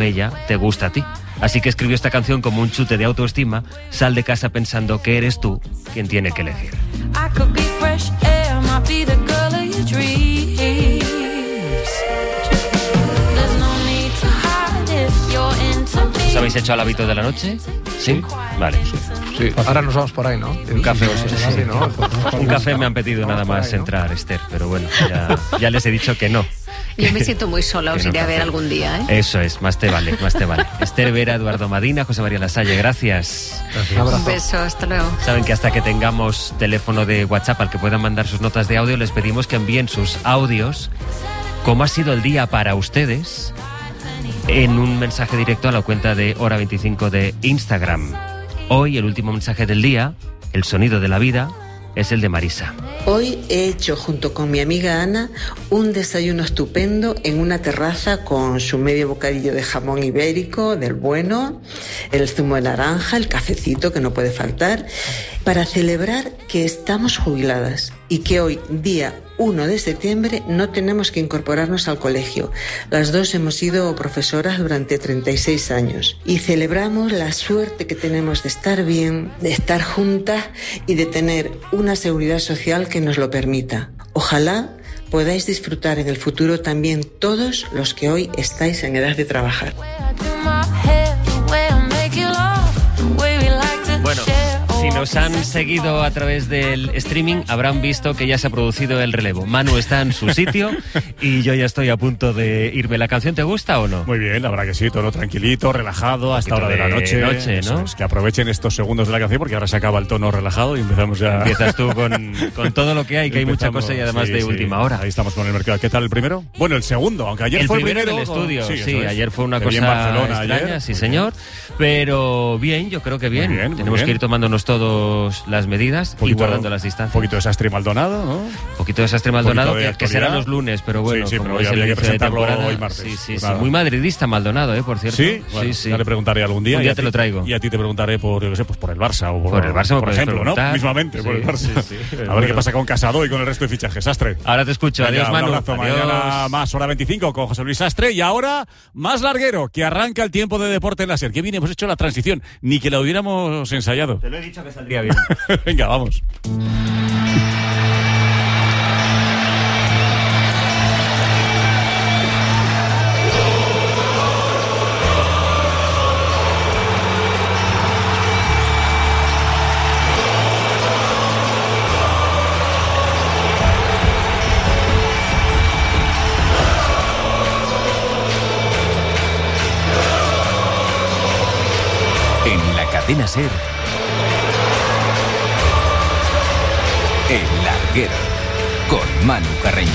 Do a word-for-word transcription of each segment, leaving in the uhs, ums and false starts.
bella te gusta a ti. Así que escribió esta canción como un chute de autoestima. Sal de casa pensando que eres tú quien tiene que elegir. ¿Os habéis hecho al hábito de la noche? ¿Sí? Vale. Sí. Ahora nos vamos por ahí, ¿no? Un café, sí, sí, sí. ¿no? Un café me han pedido nada más ahí, ¿no? Entrar, Esther, pero bueno, ya, ya les he dicho que no. Yo me siento muy sola, os no iré a ver café. algún día, ¿eh? Eso es, más te vale, más te vale. Esther Vera, Eduardo Madina, José María Lasalle, gracias. Gracias. Un beso, hasta luego. Saben que hasta que tengamos teléfono de WhatsApp al que puedan mandar sus notas de audio, les pedimos que envíen sus audios. ¿Cómo ha sido el día para ustedes? En un mensaje directo a la cuenta de Hora veinticinco de Instagram. Hoy, el último mensaje del día, el sonido de la vida, es el de Marisa. Hoy he hecho, junto con mi amiga Ana, un desayuno estupendo en una terraza con su medio bocadillo de jamón ibérico, del bueno, el zumo de naranja, el cafecito que no puede faltar, para celebrar que estamos jubiladas y que hoy, día uno de septiembre, no tenemos que incorporarnos al colegio. Las dos hemos sido profesoras durante treinta y seis años y celebramos la suerte que tenemos de estar bien, de estar juntas y de tener una seguridad social que nos lo permita. Ojalá podáis disfrutar en el futuro también todos los que hoy estáis en edad de trabajar. Bueno, si nos han seguido a través del streaming, habrán visto que ya se ha producido el relevo. Manu está en su sitio y yo ya estoy a punto de irme. ¿La canción te gusta o no? Muy bien, la verdad que sí, todo tranquilito, relajado, hasta hora de la noche. noche ¿no? Es que aprovechen estos segundos de la canción porque ahora se acaba el tono relajado y empezamos ya... Empiezas tú con, con todo lo que hay, que hay mucha cosa y además sí, de sí. última hora. Ahí estamos con el mercado. ¿Qué tal el primero? Bueno, el segundo, aunque ayer el fue el primero primero. del estudio, Sí, sí, ayer fue una que cosa en Barcelona extraña, ayer. sí señor, pero bien, yo creo que bien. Muy bien, muy Tenemos bien. que ir tomándonos todos las medidas Poquito, y guardando las Un distancias. poquito de Sastre Maldonado, ¿no? Un poquito de Sastre Maldonado, de que, que actualidad. será los lunes, pero bueno, Sí, sí, como pero es ya el había que inicio de presentarlo temporada. hoy martes. Sí, sí, Pues sí. nada. Muy madridista Maldonado, ¿eh? Por cierto. Sí, bueno, sí, sí. ya le preguntaré algún día. Un día y a te ti- lo traigo. Y a ti te preguntaré por, yo qué sé, pues por el Barça o por, Por el Barça me por puedes ejemplo, ¿no? preguntar. Mismamente, por Sí, el Barça. sí, sí. A ver Bueno. qué pasa con Casado y con el resto de fichajes. Sastre. Ahora te escucho. Venga, Adiós, Manu. Un abrazo. Adiós. Mañana más Hora veinticinco con José Luis Sastre. Y ahora, más larguero, que arranca el tiempo de deporte en la SER. Qué bien hemos hecho la transición. Ni que la hubiéramos ensayado. Te lo he dicho que saldría bien. Venga, vamos. En la cadena SER, El Larguero, con Manu Carreño.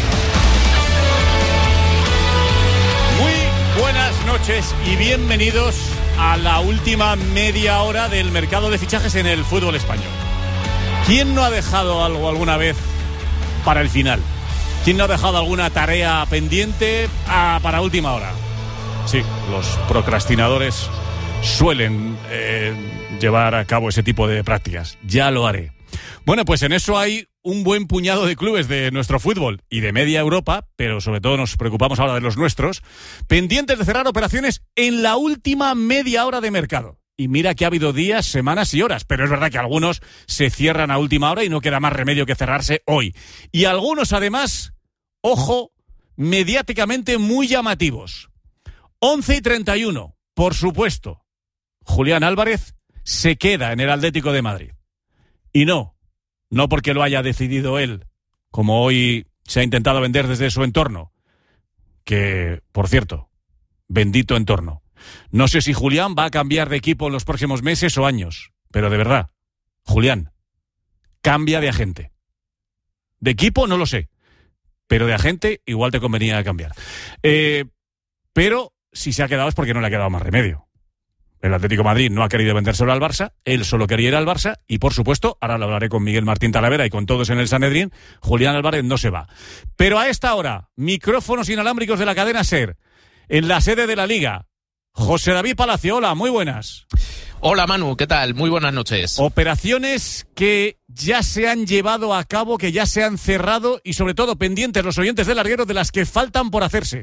Muy buenas noches y bienvenidos a la última media hora del mercado de fichajes en el fútbol español. ¿Quién no ha dejado algo alguna vez para el final? ¿Quién no ha dejado alguna tarea pendiente a, para última hora? Sí, los procrastinadores suelen eh, llevar a cabo ese tipo de prácticas. Ya lo haré. Bueno, pues en eso hay un buen puñado de clubes de nuestro fútbol y de media Europa, pero sobre todo nos preocupamos ahora de los nuestros, pendientes de cerrar operaciones en la última media hora de mercado. Y mira que ha habido días, semanas y horas, pero es verdad que algunos se cierran a última hora y no queda más remedio que cerrarse hoy. Y algunos, además, ojo, mediáticamente muy llamativos. once y treinta y uno, por supuesto. Julián Álvarez se queda en el Atlético de Madrid. Y no, no porque lo haya decidido él, como hoy se ha intentado vender desde su entorno. Que, por cierto, bendito entorno. No sé si Julián va a cambiar de equipo en los próximos meses o años, pero de verdad, Julián, cambia de agente. De equipo no lo sé, pero de agente igual te convenía cambiar. Eh, pero si se ha quedado es porque no le ha quedado más remedio. El Atlético de Madrid no ha querido vendérselo al Barça, él solo quería ir al Barça y, por supuesto, ahora lo hablaré con Miguel Martín Talavera y con todos en el Sanedrín, Julián Álvarez no se va. Pero a esta hora, micrófonos inalámbricos de la cadena SER, en la sede de la Liga, José David Palacio, hola, muy buenas. Hola Manu, ¿qué tal? Muy buenas noches. Operaciones que ya se han llevado a cabo, que ya se han cerrado y sobre todo pendientes los oyentes del larguero de las que faltan por hacerse.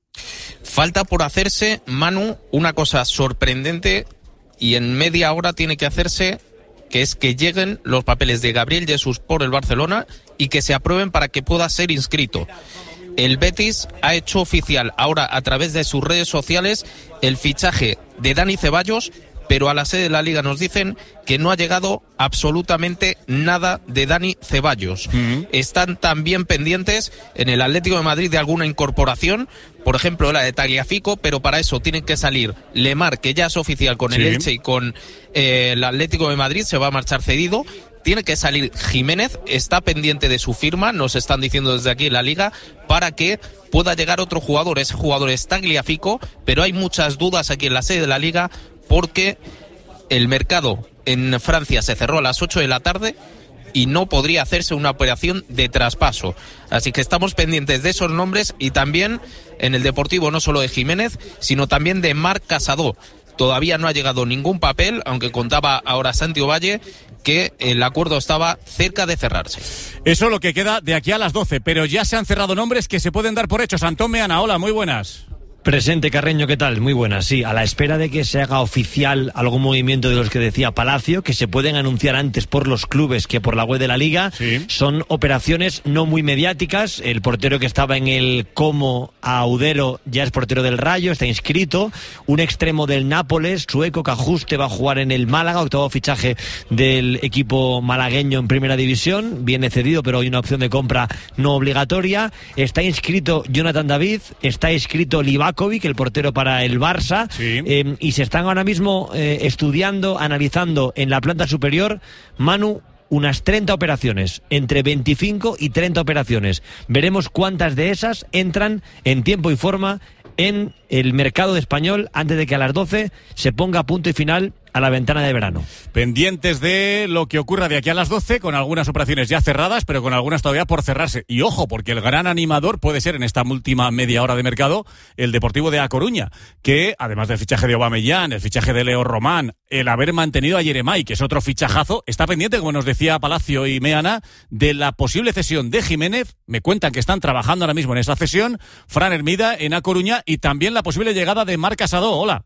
Falta por hacerse, Manu, una cosa sorprendente y en media hora tiene que hacerse, que es que lleguen los papeles de Gabriel Jesús por el Barcelona y que se aprueben para que pueda ser inscrito. El Betis ha hecho oficial ahora a través de sus redes sociales el fichaje de Dani Ceballos, pero a la sede de la Liga nos dicen que no ha llegado absolutamente nada de Dani Ceballos. Uh-huh. Están también pendientes en el Atlético de Madrid de alguna incorporación, por ejemplo la de Tagliafico, pero para eso tienen que salir Lemar, que ya es oficial con el sí. Elche y con eh, el Atlético de Madrid, se va a marchar cedido. Tiene que salir Jiménez, está pendiente de su firma, nos están diciendo desde aquí en la Liga, para que pueda llegar otro jugador. Ese jugador es Tagliafico, pero hay muchas dudas aquí en la sede de la Liga porque el mercado en Francia se cerró a las ocho de la tarde y no podría hacerse una operación de traspaso. Así que estamos pendientes de esos nombres y también en el Deportivo no solo de Jiménez, sino también de Marc Casado. Todavía no ha llegado ningún papel, aunque contaba ahora Santi Ovalle que el acuerdo estaba cerca de cerrarse. Eso es lo que queda de aquí a las doce, pero ya se han cerrado nombres que se pueden dar por hechos. Antón Meana, hola, muy buenas. Presente, Carreño, ¿qué tal? Muy buenas, sí, a la espera de que se haga oficial algún movimiento de los que decía Palacio, que se pueden anunciar antes por los clubes que por la web de la Liga. Sí. Son operaciones no muy mediáticas. El portero que estaba en el Como Audero ya es portero del Rayo, está inscrito. Un extremo del Nápoles, sueco, Cajuste, va a jugar en el Málaga, octavo fichaje del equipo malagueño en Primera División. Viene cedido, pero hay una opción de compra no obligatoria. Está inscrito Jonathan David, está inscrito Livakovic, el portero para el Barça, sí. eh, y se están ahora mismo eh, estudiando, analizando en la planta superior, Manu, unas treinta operaciones, entre veinticinco y treinta operaciones. Veremos cuántas de esas entran en tiempo y forma en el mercado español antes de que a las doce se ponga punto y final a la ventana de verano. Pendientes de lo que ocurra de aquí a las doce, con algunas operaciones ya cerradas, pero con algunas todavía por cerrarse. Y ojo, porque el gran animador puede ser en esta última media hora de mercado el Deportivo de A Coruña, que además del fichaje de Aubameyang, el fichaje de Leo Román, el haber mantenido a Yeremay, que es otro fichajazo, está pendiente, como nos decía Palacio y Meana, de la posible cesión de Jiménez. Me cuentan que están trabajando ahora mismo en esa cesión, Fran Hermida en A Coruña, y también la posible llegada de Marc Casado. Hola.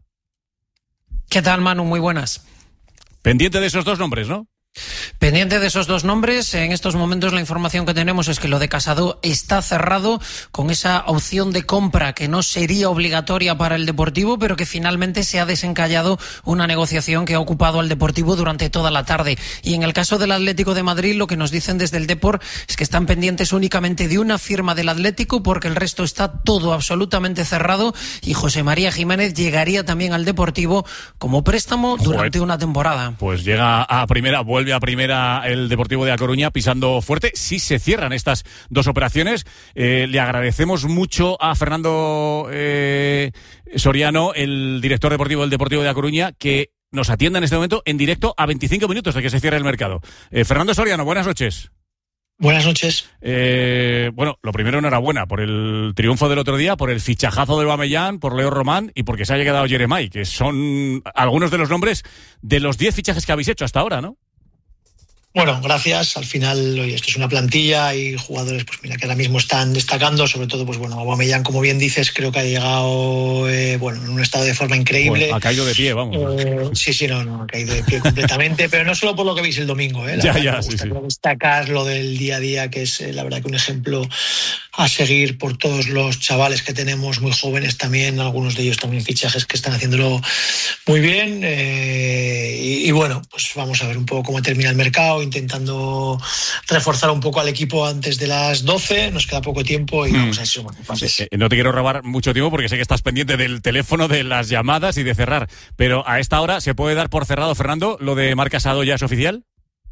¿Qué tal, Manu? Muy buenas. Pendiente de esos dos nombres, ¿no? Pendiente de esos dos nombres, en estos momentos la información que tenemos es que lo de Casado está cerrado con esa opción de compra que no sería obligatoria para el Deportivo, pero que finalmente se ha desencallado una negociación que ha ocupado al Deportivo durante toda la tarde. Y en el caso del Atlético de Madrid, lo que nos dicen desde el Depor es que están pendientes únicamente de una firma del Atlético, porque el resto está todo absolutamente cerrado, y José María Jiménez llegaría también al Deportivo como préstamo durante una temporada. Pues llega a primera vuelta. Vuelve a primera el Deportivo de A Coruña pisando fuerte. Sí se cierran estas dos operaciones. Eh, le agradecemos mucho a Fernando eh, Soriano, el director deportivo del Deportivo de A Coruña, que nos atienda en este momento en directo a veinticinco minutos de que se cierre el mercado. Eh, Fernando Soriano, buenas noches. Buenas noches. Eh, bueno, lo primero, enhorabuena por el triunfo del otro día, por el fichajazo de Aubameyang, por Leo Román y porque se haya quedado Yeremay, que son algunos de los nombres de los diez fichajes que habéis hecho hasta ahora, ¿no? Bueno, gracias. Al final, oye, esto es una plantilla y jugadores, pues mira, que ahora mismo están destacando, sobre todo, pues bueno, Aubameyang, como bien dices, creo que ha llegado, eh, bueno, en un estado de forma increíble. Bueno, ha caído de pie, vamos. Eh, sí, sí, no, no, ha caído de pie completamente, pero no solo por lo que veis el domingo, eh. La ya, verdad, ya, me sí, sí. destacar lo del día a día, que es, eh, la verdad, que un ejemplo a seguir por todos los chavales que tenemos, muy jóvenes también, algunos de ellos también fichajes que están haciéndolo muy bien, eh, y, y bueno, pues vamos a ver un poco cómo termina el mercado, intentando reforzar un poco al equipo antes de las doce, nos queda poco tiempo y mm. vamos a eso. Eh, no te quiero robar mucho tiempo porque sé que estás pendiente del teléfono, de las llamadas y de cerrar, pero a esta hora ¿se puede dar por cerrado, Fernando, lo de Marc Casado ya es oficial?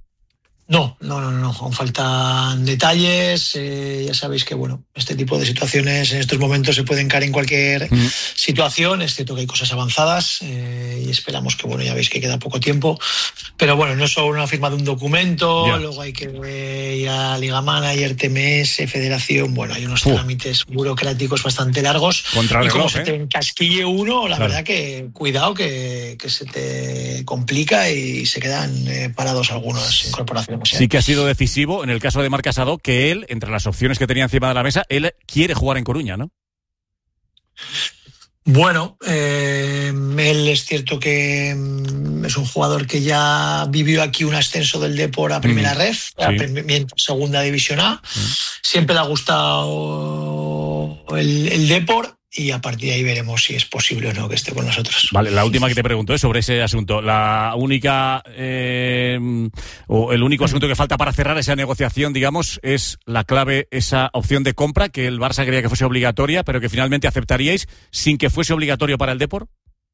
No, no, no, no, aún faltan detalles, eh, ya sabéis que bueno, este tipo de situaciones en estos momentos se pueden caer en cualquier mm. situación, es cierto que hay cosas avanzadas eh, y esperamos que bueno, ya veis que queda poco tiempo, pero bueno, no es solo una firma de un documento, yeah. luego hay que ir a Liga Manager, T M S, Federación, bueno, hay unos uh. trámites burocráticos bastante largos Contra y como reloj, se ¿eh? te encasquille uno, la claro. verdad que cuidado que, que se te complica y se quedan eh, parados algunas incorporaciones. Sí que ha sido decisivo en el caso de Marc Casado que él, entre las opciones que tenía encima de la mesa, él quiere jugar en Coruña, ¿no? Bueno, eh, él es cierto que mm, es un jugador que ya vivió aquí un ascenso del Depor a Primera mm, Ref, sí. a prim- Segunda División A. Mm. Siempre le ha gustado el, el Depor. Y a partir de ahí veremos si es posible o no que esté con nosotros. Vale, la última que te pregunto es sobre ese asunto. La única eh, o el único asunto que falta para cerrar esa negociación, digamos, es la clave, esa opción de compra que el Barça quería que fuese obligatoria, pero que finalmente aceptaríais sin que fuese obligatorio para el Depor.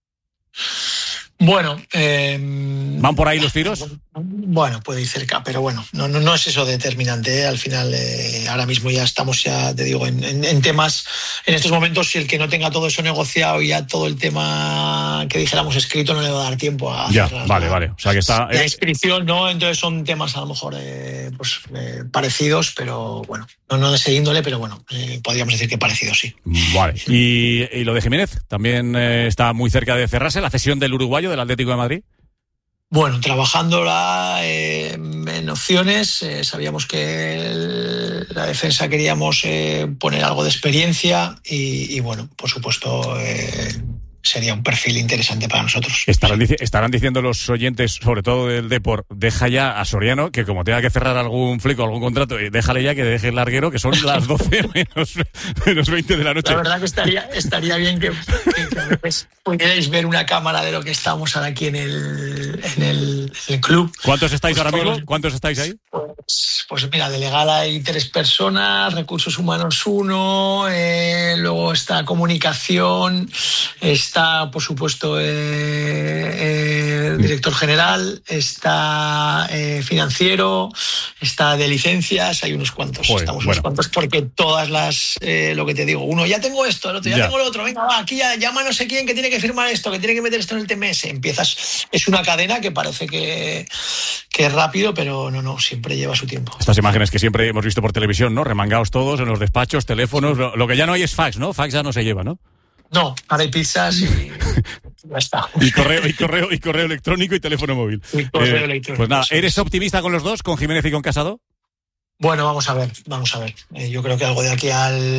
Bueno, eh, ¿van por ahí los tiros? Bueno, puede ir cerca, pero bueno, no, no, no es eso determinante, ¿eh? Al final, eh, ahora mismo ya estamos, ya te digo, en, en, en temas, en estos momentos, si el que no tenga todo eso negociado y ya todo el tema que dijéramos escrito no le va a dar tiempo a ya, hacer vale, la, vale. O sea que está, la inscripción, ¿no? Entonces son temas a lo mejor eh, pues, eh, parecidos, pero bueno, no, no de ese índole, pero bueno, eh, podríamos decir que parecidos, sí. Vale. Y, y lo de Jiménez, también eh, está muy cerca de cerrarse, la cesión del uruguayo del Atlético de Madrid. Bueno, trabajándola eh, en opciones, eh, sabíamos que el, la defensa queríamos eh, poner algo de experiencia y, y bueno, por supuesto eh, sería un perfil interesante para nosotros. Estarán, dic- estarán diciendo los oyentes, sobre todo del Depor, deja ya a Soriano, que como tenga que cerrar algún fleco, algún contrato, déjale ya que deje el larguero, que son las doce menos, menos veinte de la noche. La verdad que estaría, estaría bien que, que, que a veces pudierais ver una cámara de lo que estamos ahora aquí en el, en el, en el club. ¿Cuántos estáis pues ahora todos, mismo? ¿Cuántos estáis ahí? Pues, pues mira, de legal hay tres personas, recursos humanos uno, eh, luego está comunicación, está por supuesto eh, eh, el director general, está eh, financiero, está de licencias, hay unos cuantos, Joder, estamos bueno. unos cuantos porque todas las, eh, lo que te digo, uno ya tengo esto, el otro ya, ya. tengo lo otro, venga va, aquí ya llama no sé quién que tiene que firmar esto, que tiene que meter esto en el T M S, empiezas, es una cadena que parece que, que es rápido, pero no, no, siempre lleva su tiempo. Estas imágenes que siempre hemos visto por televisión, ¿no? Remangados todos en los despachos, teléfonos, lo, lo que ya no hay es fax, ¿no? Fax ya no se lleva, ¿no? No, ahora hay pizzas y ya está. Y correo, y correo, y correo electrónico y teléfono móvil. Y correo eh, electrónico. Pues nada, ¿eres optimista con los dos, con Jiménez y con Casado? Bueno, vamos a ver, vamos a ver. Eh, yo creo que algo de aquí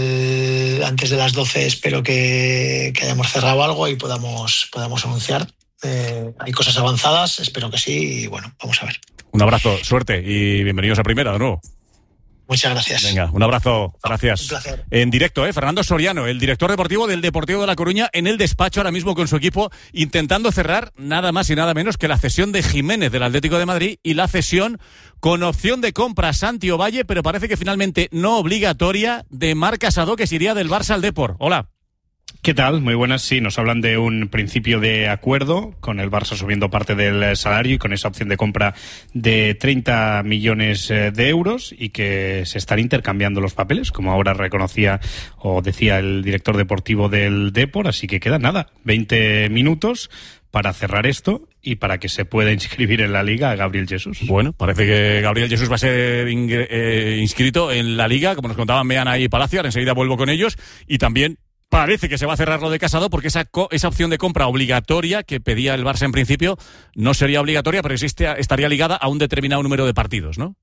al antes de las doce espero que, que hayamos cerrado algo y podamos, podamos anunciar. Eh, hay cosas avanzadas, espero que sí, y bueno, vamos a ver. Un abrazo, suerte y bienvenidos a Primera de nuevo. Muchas gracias. Venga, un abrazo, gracias. Un placer. En directo, ¿eh? Fernando Soriano, el director deportivo del Deportivo de La Coruña, en el despacho ahora mismo con su equipo, intentando cerrar nada más y nada menos que la cesión de Jiménez del Atlético de Madrid y la cesión con opción de compra a Santi Ovalle, pero parece que finalmente no obligatoria, de Marc Casado, que se iría del Barça al Depor. Hola. ¿Qué tal? Muy buenas. Sí, nos hablan de un principio de acuerdo con el Barça subiendo parte del salario y con esa opción de compra de treinta millones de euros y que se están intercambiando los papeles, como ahora reconocía o decía el director deportivo del Depor. Así que quedan nada, veinte minutos para cerrar esto y para que se pueda inscribir en la Liga a Gabriel Jesús. Bueno, parece que Gabriel Jesús va a ser ingre- eh, inscrito en la Liga, como nos contaban Meana y Palacio. Ahora enseguida vuelvo con ellos. Y también parece que se va a cerrar lo de Casado porque esa, co- esa opción de compra obligatoria que pedía el Barça en principio no sería obligatoria, pero existe, estaría ligada a un determinado número de partidos, ¿no?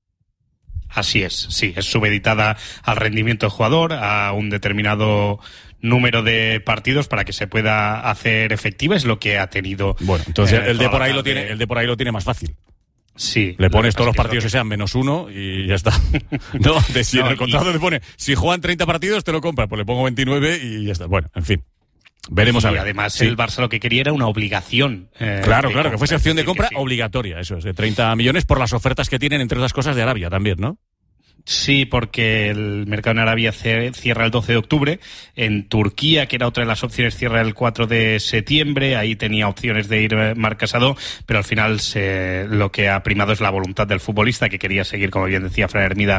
Así es, sí, es supeditada al rendimiento del jugador, a un determinado número de partidos para que se pueda hacer efectiva, es lo que ha tenido. Bueno, entonces eh, el de por ahí tarde. lo tiene, el de por ahí lo tiene más fácil. Sí. Le pones todos los que partidos que, que sean menos uno y ya está. No, de si no, en el y... contrato te pone, si juegan treinta partidos te lo compras, pues le pongo veintinueve y ya está. Bueno, en fin. Veremos y a ver. Además, sí. el Barça lo que quería era una obligación. Eh, claro, claro, compra, que fuese opción de compra sí. obligatoria, eso es, de treinta millones por las ofertas que tienen, entre otras cosas, de Arabia también, ¿no? Sí, porque el mercado en Arabia cierra el doce de octubre. En Turquía, que era otra de las opciones, cierra el cuatro de septiembre. Ahí tenía opciones de ir Marc Casado, pero al final se, lo que ha primado es la voluntad del futbolista, que quería seguir, como bien decía Fran Hermida,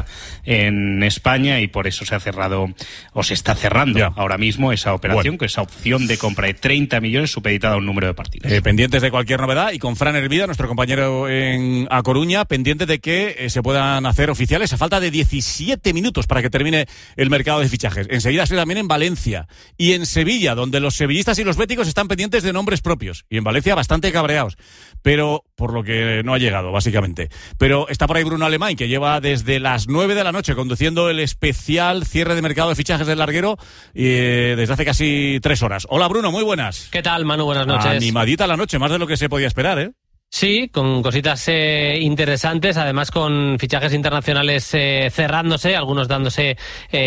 en España, y por eso se ha cerrado, o se está cerrando ya. ahora mismo esa operación, bueno. con esa opción de compra de treinta millones supeditada a un número de partidos. Eh, pendientes de cualquier novedad, y con Fran Hermida, nuestro compañero en A Coruña, pendientes de que eh, se puedan hacer oficiales a falta de diecisiete minutos para que termine el mercado de fichajes. Enseguida estoy también en Valencia y en Sevilla, donde los sevillistas y los béticos están pendientes de nombres propios. Y en Valencia bastante cabreados, pero por lo que no ha llegado, básicamente. Pero está por ahí Bruno Alemán, que lleva desde las nueve de la noche conduciendo el especial cierre de mercado de fichajes del larguero eh, desde hace casi tres horas. Hola Bruno, muy buenas. ¿Qué tal, Manu? Buenas noches. Animadita la noche, más de lo que se podía esperar, ¿eh? Sí, con cositas eh, interesantes, además con fichajes internacionales eh, cerrándose, algunos dándose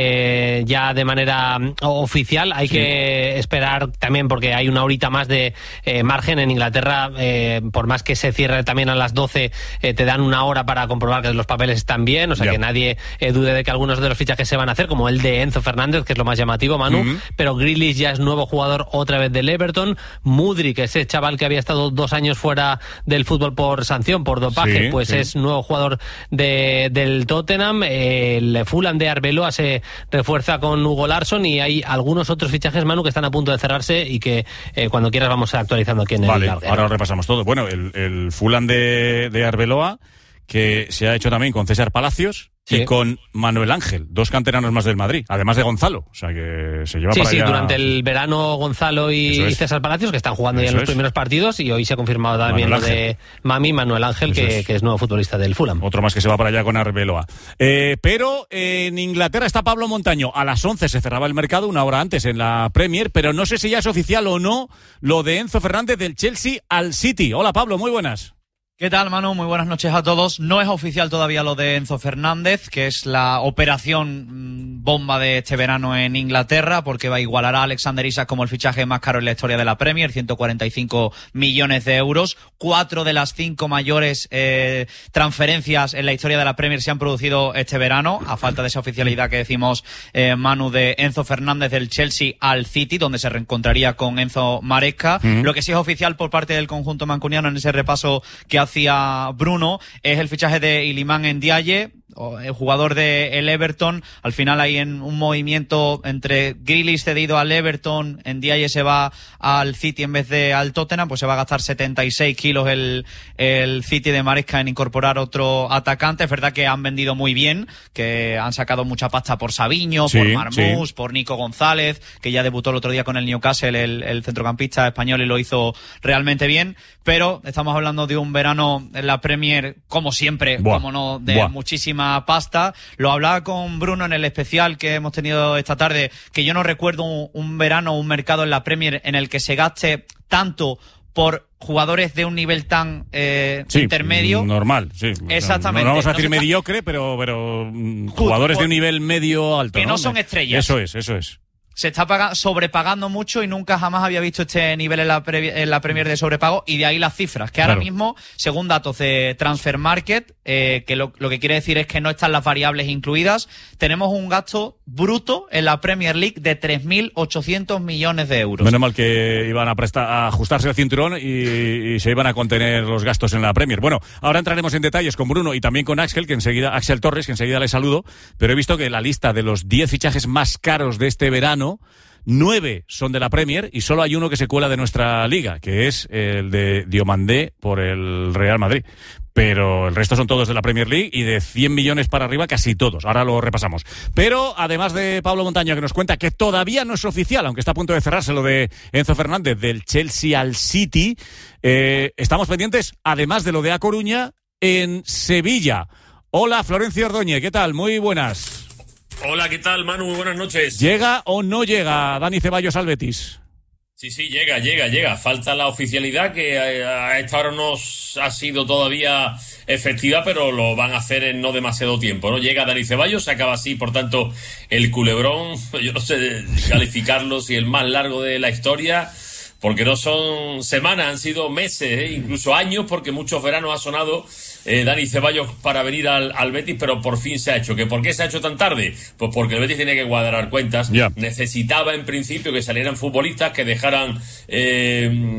eh, ya de manera oficial. Hay sí. que esperar también porque hay una horita más de eh, margen en Inglaterra, eh, por más que se cierre también a las doce, eh, te dan una hora para comprobar que los papeles están bien, o sea yeah. que nadie eh, dude de que algunos de los fichajes se van a hacer, como el de Enzo Fernández, que es lo más llamativo, Manu, uh-huh. pero Grealish ya es nuevo jugador otra vez del Everton, Mudryk, ese chaval que había estado dos años fuera del fútbol por sanción, por dopaje, sí, pues sí. es nuevo jugador de, del Tottenham. El Fulham de Arbeloa se refuerza con Hugo Larsson y hay algunos otros fichajes, Manu, que están a punto de cerrarse y que eh, cuando quieras vamos actualizando aquí en vale, el Vale, ahora repasamos todo. Bueno, el, el Fulham de, de Arbeloa, que se ha hecho también con César Palacios, sí. y con Manuel Ángel, dos canteranos más del Madrid, además de Gonzalo, o sea que se lleva sí, para sí, allá. Sí, durante el verano Gonzalo y, y César Palacios, que están jugando Eso ya en los es. primeros partidos, y hoy se ha confirmado también Manuel lo Ángel. de Mami, Manuel Ángel, que es. que es nuevo futbolista del Fulham. Otro más que se va para allá con Arbeloa. Eh, pero eh, en Inglaterra está Pablo Montaño, a las once se cerraba el mercado, una hora antes en la Premier, pero no sé si ya es oficial o no lo de Enzo Fernández del Chelsea al City. Hola Pablo, muy buenas. ¿Qué tal, Manu? Muy buenas noches a todos. No es oficial todavía lo de Enzo Fernández, que es la operación bomba de este verano en Inglaterra, porque va a igualar a Alexander Isak como el fichaje más caro en la historia de la Premier, ciento cuarenta y cinco millones de euros. Cuatro de las cinco mayores eh, transferencias en la historia de la Premier se han producido este verano, a falta de esa oficialidad que decimos, eh, Manu, de Enzo Fernández del Chelsea al City, donde se reencontraría con Enzo Maresca. Uh-huh. Lo que sí es oficial por parte del conjunto mancuniano en ese repaso que hace hacía Bruno es el fichaje de Iliman Ndiaye, el jugador del Everton. Al final hay en un movimiento entre Grealish cedido al Everton, Ndiaye se va al City en vez de al Tottenham, pues se va a gastar setenta y seis kilos el, el City de Maresca en incorporar otro atacante. Es verdad que han vendido muy bien, que han sacado mucha pasta por Savinho, sí, por Marmús, sí. por Nico González, que ya debutó el otro día con el Newcastle, el, el centrocampista español, y lo hizo realmente bien, pero estamos hablando de un verano en la Premier, como siempre, Buah. como no, de Buah. muchísima pasta. Lo hablaba con Bruno en el especial que hemos tenido esta tarde, que yo no recuerdo un, un verano, un mercado en la Premier en el que se gaste tanto por jugadores de un nivel tan eh, sí, intermedio. Normal, sí. Exactamente. No vamos a decir no mediocre, pero, pero jugadores por, de un nivel medio alto. Que no, ¿no? son estrellas. Eso es, eso es. Se está pagando, sobrepagando mucho y nunca jamás había visto este nivel en la, pre, en la Premier de sobrepago, y de ahí las cifras, que ahora claro. mismo, según datos de Transfer Market, eh, que lo, lo que quiere decir es que no están las variables incluidas, tenemos un gasto bruto en la Premier League de tres mil ochocientos millones de euros. Menos mal que iban a, prestar, a ajustarse el cinturón y, y se iban a contener los gastos en la Premier. Bueno, ahora entraremos en detalles con Bruno y también con Axel, que enseguida, Axel Torres, que enseguida le saludo, pero he visto que la lista de los diez fichajes más caros de este verano, nueve son de la Premier y solo hay uno que se cuela de nuestra liga, que es el de Diomandé por el Real Madrid. Pero el resto son todos de la Premier League y de cien millones para arriba casi todos. Ahora lo repasamos. Pero además de Pablo Montaño, que nos cuenta que todavía no es oficial, aunque está a punto de cerrarse lo de Enzo Fernández del Chelsea al City, eh, estamos pendientes, además de lo de A Coruña, en Sevilla. Hola, Florencio Ordóñez, ¿qué tal? Muy buenas. Hola, ¿qué tal, Manu? Muy buenas noches. ¿Llega o no llega Dani Ceballos al Betis? Sí, sí, llega, llega, llega. Falta la oficialidad, que a esta hora no ha sido todavía efectiva, pero lo van a hacer en no demasiado tiempo, ¿no? Llega Dani Ceballos, se acaba así, por tanto, el culebrón, yo no sé calificarlo si el más largo de la historia, porque no son semanas, han sido meses, ¿eh? Incluso años, porque muchos veranos ha sonado eh, Dani Ceballos para venir al, al Betis, pero por fin se ha hecho. ¿Que por qué se ha hecho tan tarde? Pues porque el Betis tiene que cuadrar cuentas. Yeah. Necesitaba en principio que salieran futbolistas que dejaran eh,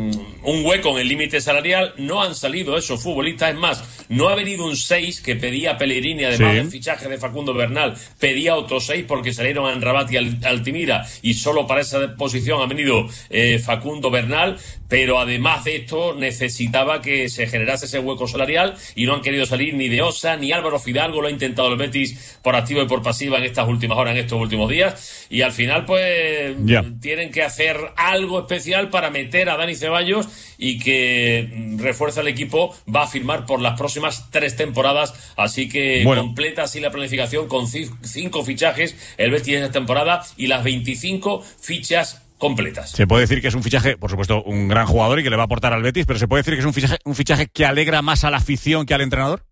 un hueco en el límite salarial. No han salido esos futbolistas. Es más, no ha venido un seis que pedía Pellegrini, además sí. del fichaje de Facundo Bernal, pedía otros seis porque salieron a Amrabat y Altimira, y solo para esa posición ha venido eh, Facundo Bernal. Pero además de esto, necesitaba que se generase ese hueco salarial y no han querido salir ni de Osa ni Álvaro Fidalgo. Lo ha intentado el Betis por activa y por pasiva en estas últimas horas, en estos últimos días, y al final pues yeah. tienen que hacer algo especial para meter a Dani Ceballos y que refuerza el equipo. Va a firmar por las próximas tres temporadas, así que bueno. completa así la planificación con c- cinco fichajes el Betis esta temporada y las veinticinco fichas completas. Se puede decir que es un fichaje, por supuesto, un gran jugador y que le va a aportar al Betis, pero se puede decir que es un fichaje, un fichaje que alegra más a la afición que al entrenador.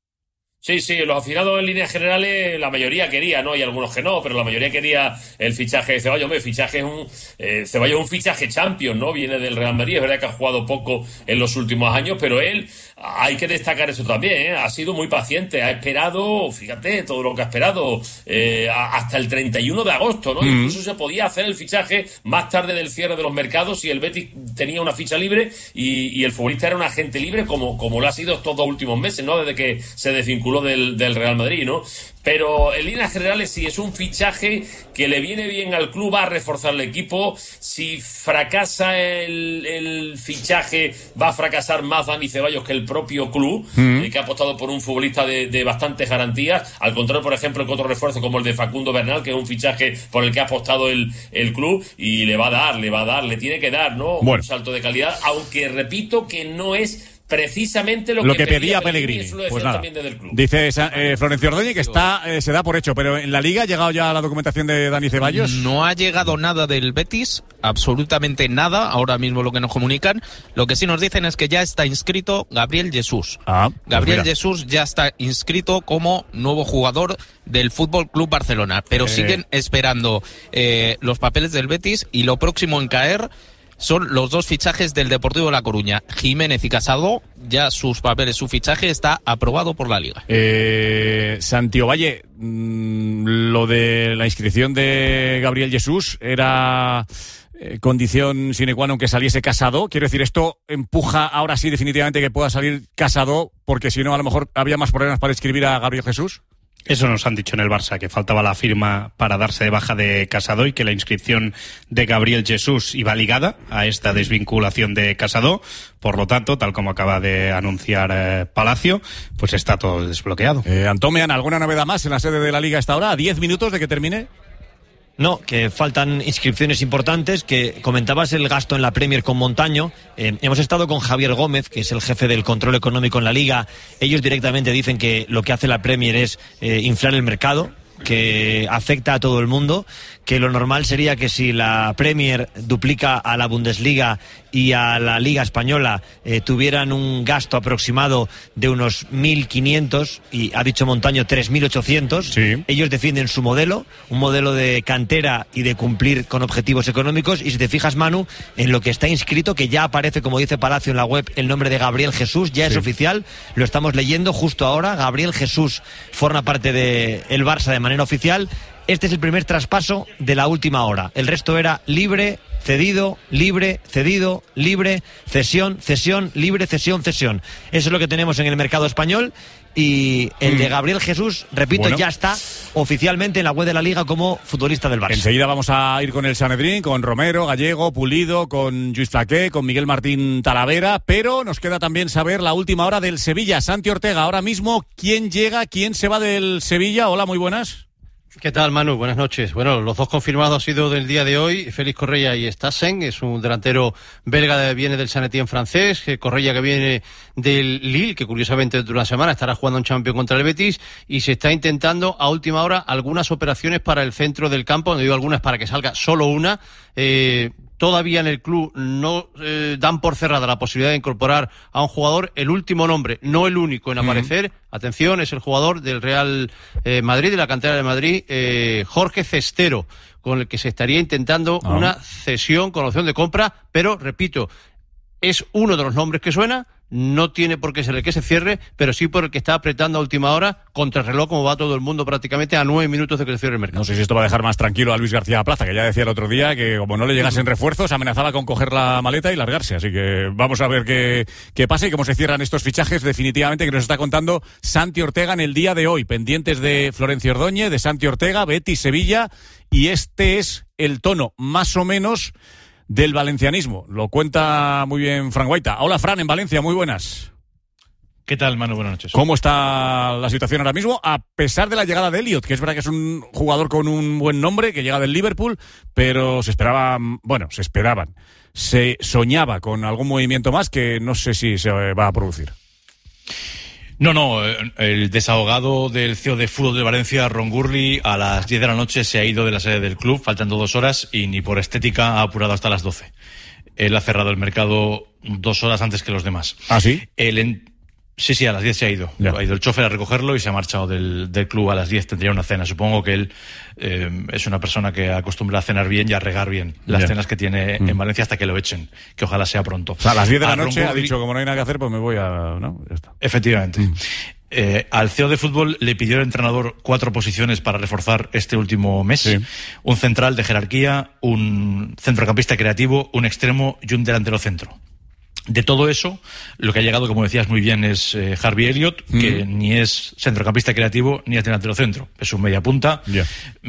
Sí, sí, los aficionados en líneas generales, la mayoría quería, ¿no? Hay algunos que no, pero la mayoría quería el fichaje de Ceballos. Hombre, fichaje es un, eh, Ceballos es un fichaje champion, ¿no? Viene del Real Madrid, es verdad que ha jugado poco en los últimos años, pero él, hay que destacar eso también, ¿eh? Ha sido muy paciente, ha esperado, fíjate, todo lo que ha esperado, eh, hasta el treinta y uno de agosto, ¿no? Mm. Incluso se podía hacer el fichaje más tarde del cierre de los mercados si el Betis tenía una ficha libre y, y el futbolista era un agente libre, como, como lo ha sido estos dos últimos meses, ¿no? Desde que se desvinculó Del, del Real Madrid, ¿no? Pero en líneas generales sí es un fichaje que le viene bien al club, va a reforzar el equipo. Si fracasa el, el fichaje, va a fracasar más Dani Ceballos que el propio club, mm. eh, que ha apostado por un futbolista de, de bastantes garantías. Al contrario, por ejemplo, que otro refuerzo como el de Facundo Bernal, que es un fichaje por el que ha apostado el, el club, y le va a dar, le va a dar, le tiene que dar, ¿no? Bueno. Un salto de calidad, aunque repito que no es precisamente lo, lo que, que pedía, pedía Pellegrini. Pellegrini. Pues nada, dice eh, Florencio Ordóñez que está eh, se da por hecho, pero en la Liga ha llegado ya la documentación de Dani Ceballos. No ha llegado nada del Betis, absolutamente nada, ahora mismo lo que nos comunican. Lo que sí nos dicen es que ya está inscrito Gabriel Jesús. Ah, pues Gabriel mira. Jesús ya está inscrito como nuevo jugador del Fútbol Club Barcelona, pero eh. siguen esperando eh, los papeles del Betis, y lo próximo en caer son los dos fichajes del Deportivo de La Coruña, Jiménez y Casado. Ya sus papeles, su fichaje está aprobado por la Liga. Eh, Santiago Valle, mmm, lo de la inscripción de Gabriel Jesús era eh, condición sine qua non que saliese Casado. Quiero decir, esto empuja ahora sí definitivamente que pueda salir Casado, porque si no a lo mejor había más problemas para inscribir a Gabriel Jesús. Eso nos han dicho en el Barça, que faltaba la firma para darse de baja de Casado y que la inscripción de Gabriel Jesús iba ligada a esta desvinculación de Casado. Por lo tanto, tal como acaba de anunciar eh, Palacio, pues está todo desbloqueado. Eh, Antomean, ¿alguna novedad más en la sede de la Liga a esta hora? ¿A diez minutos de que termine? No, que faltan inscripciones importantes, que comentabas el gasto en la Premier con Montaño. Eh, hemos estado con Javier Gómez, que es el jefe del control económico en la Liga. Ellos directamente dicen que lo que hace la Premier es eh, inflar el mercado, que afecta a todo el mundo, que lo normal sería que si la Premier duplica a la Bundesliga y a la Liga Española eh, tuvieran un gasto aproximado de unos mil quinientos, y ha dicho Montaño tres mil ochocientos. Sí. Ellos defienden su modelo, un modelo de cantera y de cumplir con objetivos económicos. Y si te fijas, Manu, en lo que está inscrito, que ya aparece, como dice Palacio en la web, el nombre de Gabriel Jesús, ya sí. es oficial, lo estamos leyendo justo ahora. Gabriel Jesús forma parte de el Barça de manera oficial. Este es el primer traspaso de la última hora. El resto era libre, cedido, libre, cedido, libre, cesión, cesión, libre, cesión, cesión. Eso es lo que tenemos en el mercado español. Y el mm. de Gabriel Jesús, repito, bueno. ya está oficialmente en la web de la Liga como futbolista del Barça. Enseguida vamos a ir con el Sanedrín, con Romero, Gallego, Pulido, con Lluís Flaqué, con Miguel Martín Talavera, pero nos queda también saber la última hora del Sevilla. Santi Ortega, ahora mismo, ¿quién llega, quién se va del Sevilla? Hola, muy buenas. ¿Qué tal, Manu? Buenas noches. Bueno, los dos confirmados han sido del día de hoy, Félix Correia y Stassen, es un delantero belga que viene del Saint-Étienne francés, Correia que viene del Lille, que curiosamente durante una semana estará jugando un Champions contra el Betis, y se está intentando a última hora algunas operaciones para el centro del campo, no digo algunas para que salga solo una. eh... Todavía en el club no eh, dan por cerrada la posibilidad de incorporar a un jugador. El último nombre, no el único en aparecer, uh-huh. atención, es el jugador del Real eh, Madrid, de la cantera de Madrid, eh, Jorge Cestero, con el que se estaría intentando uh-huh. una cesión con opción de compra, pero, repito, es uno de los nombres que suena, no tiene por qué ser el que se cierre, pero sí por el que está apretando a última hora contra el reloj, como va todo el mundo prácticamente a nueve minutos de que se cierre el mercado. No sé si esto va a dejar más tranquilo a Luis García Plaza, que ya decía el otro día que como no le llegasen refuerzos, amenazaba con coger la maleta y largarse. Así que vamos a ver qué, qué pasa y cómo se cierran estos fichajes definitivamente, que nos está contando Santi Ortega en el día de hoy. Pendientes de Florencio Ordóñez, de Santi Ortega, Betis, Sevilla, y este es el tono más o menos del valencianismo. Lo cuenta muy bien Fran Guaita. Hola, Fran, en Valencia, muy buenas. ¿Qué tal, Manu? Buenas noches. ¿Cómo está la situación ahora mismo? A pesar de la llegada de Elliot, que es verdad que es un jugador con un buen nombre, que llega del Liverpool, pero se esperaba, bueno, se esperaban, se soñaba con algún movimiento más que no sé si se va a producir. No, no, el desahogado del C E O de fútbol de Valencia, Ron Gurley, a las diez de la noche se ha ido de la sede del club, faltando dos horas, y ni por estética ha apurado hasta las doce. Él ha cerrado el mercado dos horas antes que los demás. ¿Ah, sí? El en... Sí, sí, a las diez se ha ido. Ya. Ha ido el chofer a recogerlo y se ha marchado del, del club a las diez. Tendría una cena. Supongo que él eh, es una persona que acostumbra a cenar bien y a regar bien las ya. cenas que tiene mm. en Valencia hasta que lo echen. Que ojalá sea pronto. O sea, a las diez de la a noche Ron ha Gurley... dicho, como no hay nada que hacer, pues me voy a... ¿no? Ya está. Efectivamente. Mm. Eh, al C E O de fútbol le pidió el entrenador cuatro posiciones para reforzar este último mes. Sí. Un central de jerarquía, un centrocampista creativo, un extremo y un delantero centro. De todo eso, lo que ha llegado, como decías muy bien, es eh, Harvey Elliott, mm. que ni es centrocampista creativo ni es delantero centro. Es un media punta, yeah.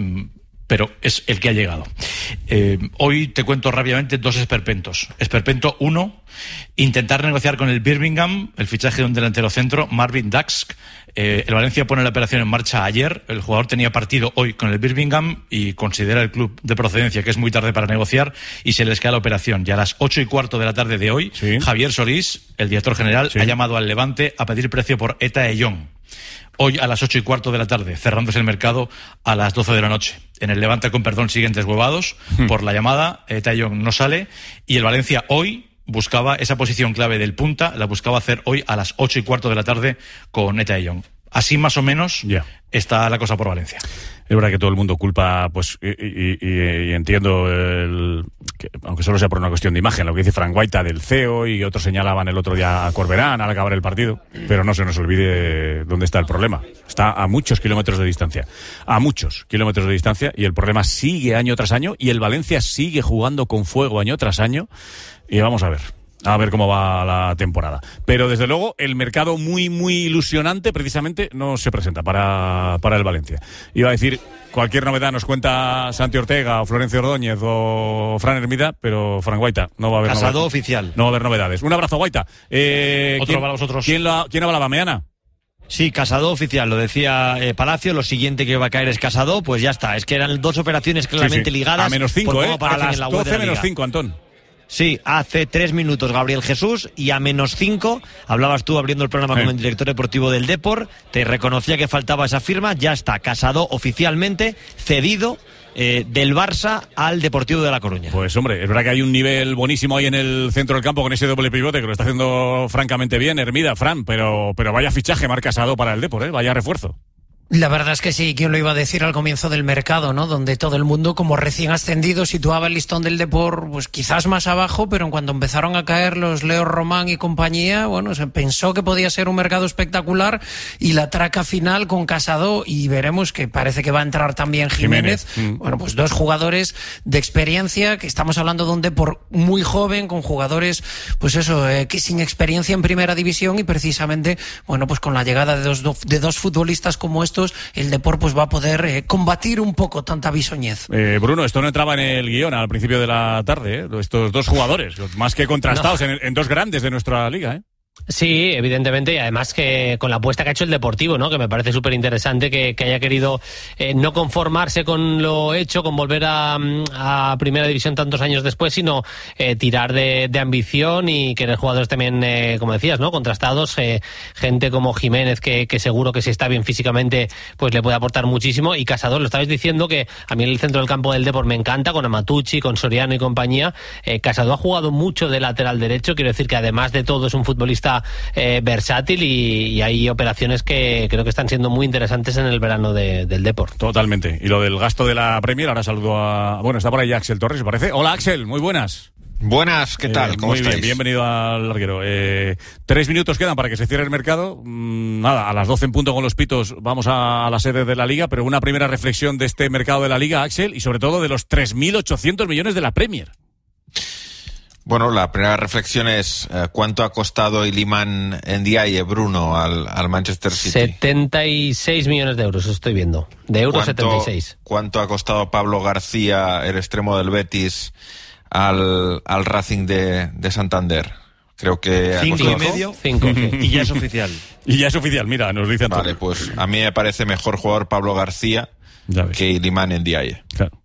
pero es el que ha llegado. Eh, hoy te cuento rápidamente dos esperpentos. Esperpento uno, intentar negociar con el Birmingham el fichaje de un delantero centro, Marvin Daxk. Eh, el Valencia pone la operación en marcha ayer. El jugador tenía partido hoy con el Birmingham y considera el club de procedencia que es muy tarde para negociar y se les cae la operación. Y a las ocho y cuarto de la tarde de hoy, sí. Javier Solís, el director general, sí. ha llamado al Levante a pedir precio por Eta Eyong. Hoy a las ocho y cuarto de la tarde, cerrándose el mercado a las doce de la noche. En el Levante, con perdón, siguen deshuevados hmm. por la llamada. Eta Eyong no sale y el Valencia hoy buscaba esa posición clave del punta, la buscaba hacer hoy a las ocho y cuarto de la tarde con Eta Eyong. Así más o menos yeah. está la cosa por Valencia. Es verdad que todo el mundo culpa, pues, y, y, y, y entiendo, el, que, aunque solo sea por una cuestión de imagen, lo que dice Fran Guaita del C E O y otros señalaban el otro día a Corberán al acabar el partido, pero no se nos olvide dónde está el problema. Está a muchos kilómetros de distancia, a muchos kilómetros de distancia, y el problema sigue año tras año, y el Valencia sigue jugando con fuego año tras año, y vamos a ver. A ver cómo va la temporada. Pero desde luego el mercado muy, muy ilusionante precisamente no se presenta para, para el Valencia. Iba a decir, cualquier novedad nos cuenta Santi Ortega o Florencio Ordóñez o Fran Hermida, pero Fran Guaita, no va a haber Casado novedades. Oficial. No va a haber novedades. Un abrazo, Guaita. Eh, Otro ¿quién, para vosotros. ¿quién, la, ¿Quién hablaba, Meana? Sí, Casado Oficial, lo decía eh, Palacio, lo siguiente que va a caer es Casado, pues ya está. Es que eran dos operaciones claramente sí, sí. ligadas. A menos cinco, ¿eh? A las doce menos liga. cinco, Antón. Sí, hace tres minutos Gabriel Jesús y a menos cinco, hablabas tú abriendo el programa sí. como el director deportivo del Depor, te reconocía que faltaba esa firma, ya está, Casado oficialmente, cedido eh, del Barça al Deportivo de La Coruña. Pues hombre, es verdad que hay un nivel buenísimo ahí en el centro del campo con ese doble pivote que lo está haciendo francamente bien Hermida, Fran, pero, pero vaya fichaje Marc Casado para el Depor, ¿eh? Vaya refuerzo. La verdad es que sí, ¿quién lo iba a decir al comienzo del mercado, ¿no? Donde todo el mundo, como recién ascendido, situaba el listón del Depor, pues quizás más abajo, pero en cuanto empezaron a caer los Leo Román y compañía, bueno, se pensó que podía ser un mercado espectacular y la traca final con Casado, y veremos que parece que va a entrar también Jiménez. Jiménez. Bueno, pues dos jugadores de experiencia, que estamos hablando de un Depor muy joven, con jugadores, pues eso, eh, que sin experiencia en primera división, y precisamente, bueno, pues con la llegada de dos, de dos futbolistas como estos, el Depor pues va a poder eh, combatir un poco tanta bisoñez. Eh, Bruno, esto no entraba en el guión al principio de la tarde, ¿eh? Estos dos jugadores, más que contrastados no. en, en dos grandes de nuestra liga, ¿eh? Sí, evidentemente, y además que con la apuesta que ha hecho el Deportivo, ¿no? Que me parece súper interesante que, que haya querido eh, no conformarse con lo hecho, con volver a, a Primera División tantos años después, sino eh, tirar de, de ambición y querer jugadores también, eh, como decías, ¿no? Contrastados, eh, gente como Jiménez, que, que seguro que si está bien físicamente, pues le puede aportar muchísimo, y Casado, lo estabais diciendo, que a mí el centro del campo del Depor me encanta, con Amatucci, con Soriano y compañía. eh, Casado ha jugado mucho de lateral derecho, quiero decir que además de todo es un futbolista Eh, versátil, y, y hay operaciones que creo que están siendo muy interesantes en el verano de, del Depor. Totalmente. Y lo del gasto de la Premier, ahora saludo a... Bueno, está por ahí Axel Torres, ¿parece? Hola Axel, muy buenas. Buenas, ¿qué tal? Eh, ¿Cómo muy estáis? bien, bienvenido al larguero. Eh, tres minutos quedan para que se cierre el mercado. Mm, nada, a las doce en punto con los pitos vamos a, a la sede de la Liga, pero una primera reflexión de este mercado de la Liga, Axel, y sobre todo de los tres mil ochocientos millones de la Premier. Bueno, la primera reflexión es eh, ¿cuánto ha costado Iliman Ndiaye, Bruno, al, al Manchester City? setenta y seis millones de euros, estoy viendo. De euros setenta y seis. ¿Cuánto ha costado Pablo García, el extremo del Betis, al, al Racing de, de Santander? Creo que ha Cinco costado... y medio. Cinco. Y ya es oficial. Y ya es oficial, mira, nos dicen Vale, todo. pues a mí me parece mejor jugador Pablo García que Iliman Ndiaye. Claro.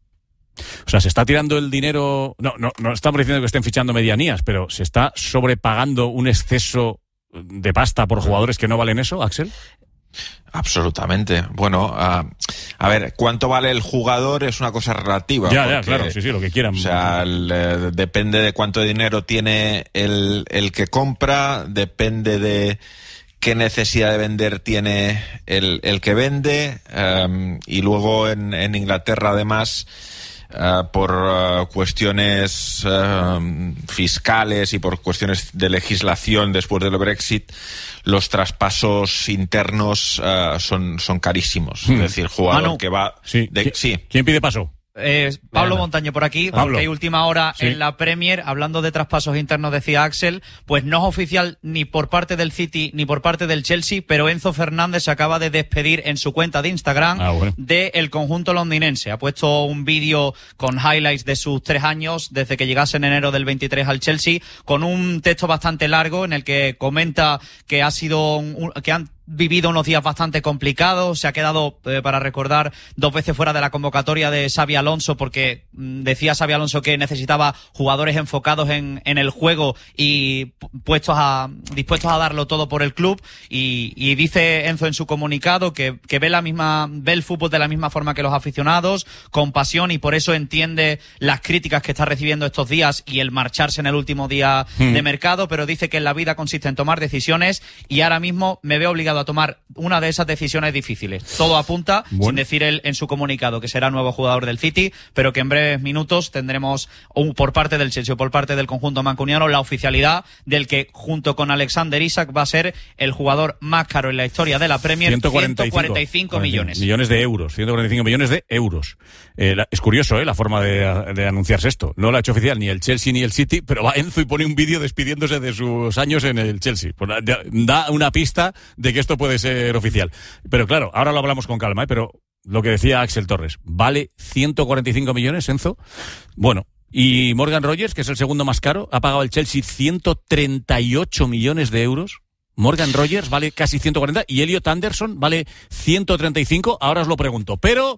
O sea, se está tirando el dinero... No, no, no estamos diciendo que estén fichando medianías, pero ¿se está sobrepagando un exceso de pasta por jugadores que no valen eso, Axel? Absolutamente. Bueno, uh, a ver, ¿cuánto vale el jugador? Es una cosa relativa. Ya, ya, porque, claro, sí, sí, lo que quieran. O sea, el, eh, depende de cuánto dinero tiene el, el que compra, depende de qué necesidad de vender tiene el, el que vende, um, y luego en, en Inglaterra, además... Uh, por uh, cuestiones uh, fiscales y por cuestiones de legislación después del Brexit, los traspasos internos uh, son, son carísimos. Hmm. Es decir, jugador Manu. que va... Sí. De, sí. ¿Quién pide paso? Eh, Pablo Vean. Montaño por aquí, Pablo. porque hay última hora Sí. en la Premier, hablando de traspasos internos, decía Axel, pues no es oficial ni por parte del City ni por parte del Chelsea, pero Enzo Fernández se acaba de despedir en su cuenta de Instagram Ah, bueno. del conjunto londinense. Ha puesto un vídeo con highlights de sus tres años, desde que llegase en enero del veintitrés al Chelsea, con un texto bastante largo en el que comenta que ha sido un, que han vivido unos días bastante complicados, se ha quedado, eh, para recordar, dos veces fuera de la convocatoria de Xabi Alonso, porque mm, decía Xabi Alonso que necesitaba jugadores enfocados en, en el juego y puestos a, dispuestos a darlo todo por el club, y, y dice Enzo en su comunicado que, que ve la misma, ve el fútbol de la misma forma que los aficionados, con pasión, y por eso entiende las críticas que está recibiendo estos días y el marcharse en el último día Mm. de mercado, pero dice que en la vida consiste en tomar decisiones, y ahora mismo me veo obligado a tomar una de esas decisiones difíciles. Todo apunta, Bueno. sin decir él en su comunicado, que será nuevo jugador del City, pero que en breves minutos tendremos un, por parte del Chelsea o por parte del conjunto mancuniano la oficialidad del que, junto con Alexander Isak, va a ser el jugador más caro en la historia de la Premier, ciento cuarenta y cinco millones. Millones de euros, ciento cuarenta y cinco millones de euros. Eh, la, es curioso, ¿eh? La forma de, de anunciarse esto. No lo ha hecho oficial ni el Chelsea ni el City, pero va Enzo y pone un vídeo despidiéndose de sus años en el Chelsea. Pues da, da una pista de que esto puede ser oficial. Pero claro, ahora lo hablamos con calma, ¿eh? Pero lo que decía Axel Torres, ¿vale ciento cuarenta y cinco millones, Enzo? Bueno, y Morgan Rogers, que es el segundo más caro, ha pagado el Chelsea ciento treinta y ocho millones de euros. Morgan Rogers vale casi ciento cuarenta y Elliot Anderson vale ciento treinta y cinco. Ahora os lo pregunto. Pero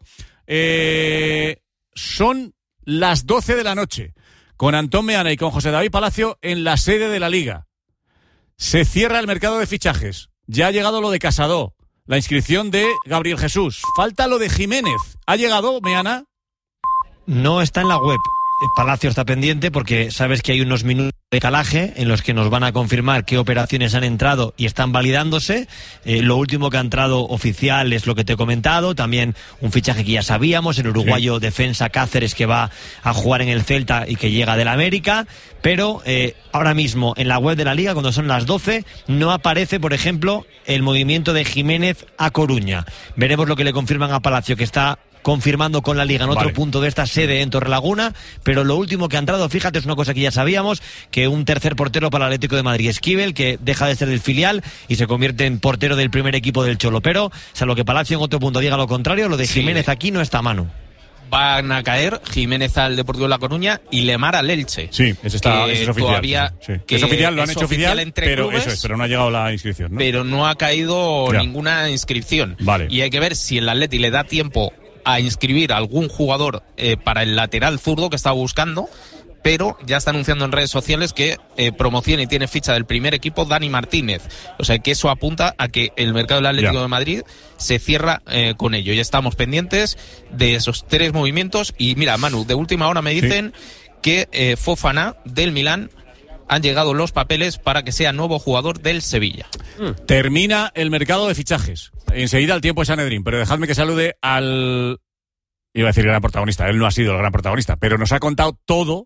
eh, son las doce de la noche, con Antón Meana y con José David Palacio en la sede de la Liga. Se cierra el mercado de fichajes. Ya ha llegado lo de Casado, la inscripción de Gabriel Jesús. Falta lo de Jiménez. ¿Ha llegado, Meana? No está en la web. Palacio está pendiente porque sabes que hay unos minutos de calaje en los que nos van a confirmar qué operaciones han entrado y están validándose. Eh, lo último que ha entrado oficial es lo que te he comentado, también un fichaje que ya sabíamos, el uruguayo sí. defensa Cáceres, que va a jugar en el Celta y que llega del América, pero eh, ahora mismo en la web de la Liga, cuando son las doce, no aparece, por ejemplo, el movimiento de Jiménez a Coruña. Veremos lo que le confirman a Palacio, que está confirmando con la Liga en otro vale. punto de esta sede en Torrelaguna, pero lo último que ha entrado, fíjate, es una cosa que ya sabíamos, que un tercer portero para el Atlético de Madrid, Esquivel, que deja de ser del filial y se convierte en portero del primer equipo del Cholo, pero salvo que Palacio en otro punto diga lo contrario, lo de Jiménez sí. aquí no está a mano. Van a caer Jiménez al Deportivo de La Coruña y Lemar al Elche. Sí, ese, está, ese es oficial. Todavía, sí, sí. Que es oficial, lo han hecho oficial, entre pero clubes, eso es, pero no ha llegado la inscripción, ¿no? Pero no ha caído ya. ninguna inscripción. Vale. Y hay que ver si el Atleti le da tiempo a inscribir a algún jugador eh, para el lateral zurdo que estaba buscando, pero ya está anunciando en redes sociales que eh, promociona y tiene ficha del primer equipo Dani Martínez. O sea que eso apunta a que el mercado del Atlético ya. de Madrid se cierra eh, con ello. Ya estamos pendientes de esos tres movimientos. Y mira, Manu, de última hora me dicen sí. que eh, Fofana del Milán han llegado los papeles para que sea nuevo jugador del Sevilla. Termina el mercado de fichajes. Enseguida el tiempo es Sanedrín, pero dejadme que salude al... Iba a decir gran protagonista, él no ha sido el gran protagonista, pero nos ha contado todo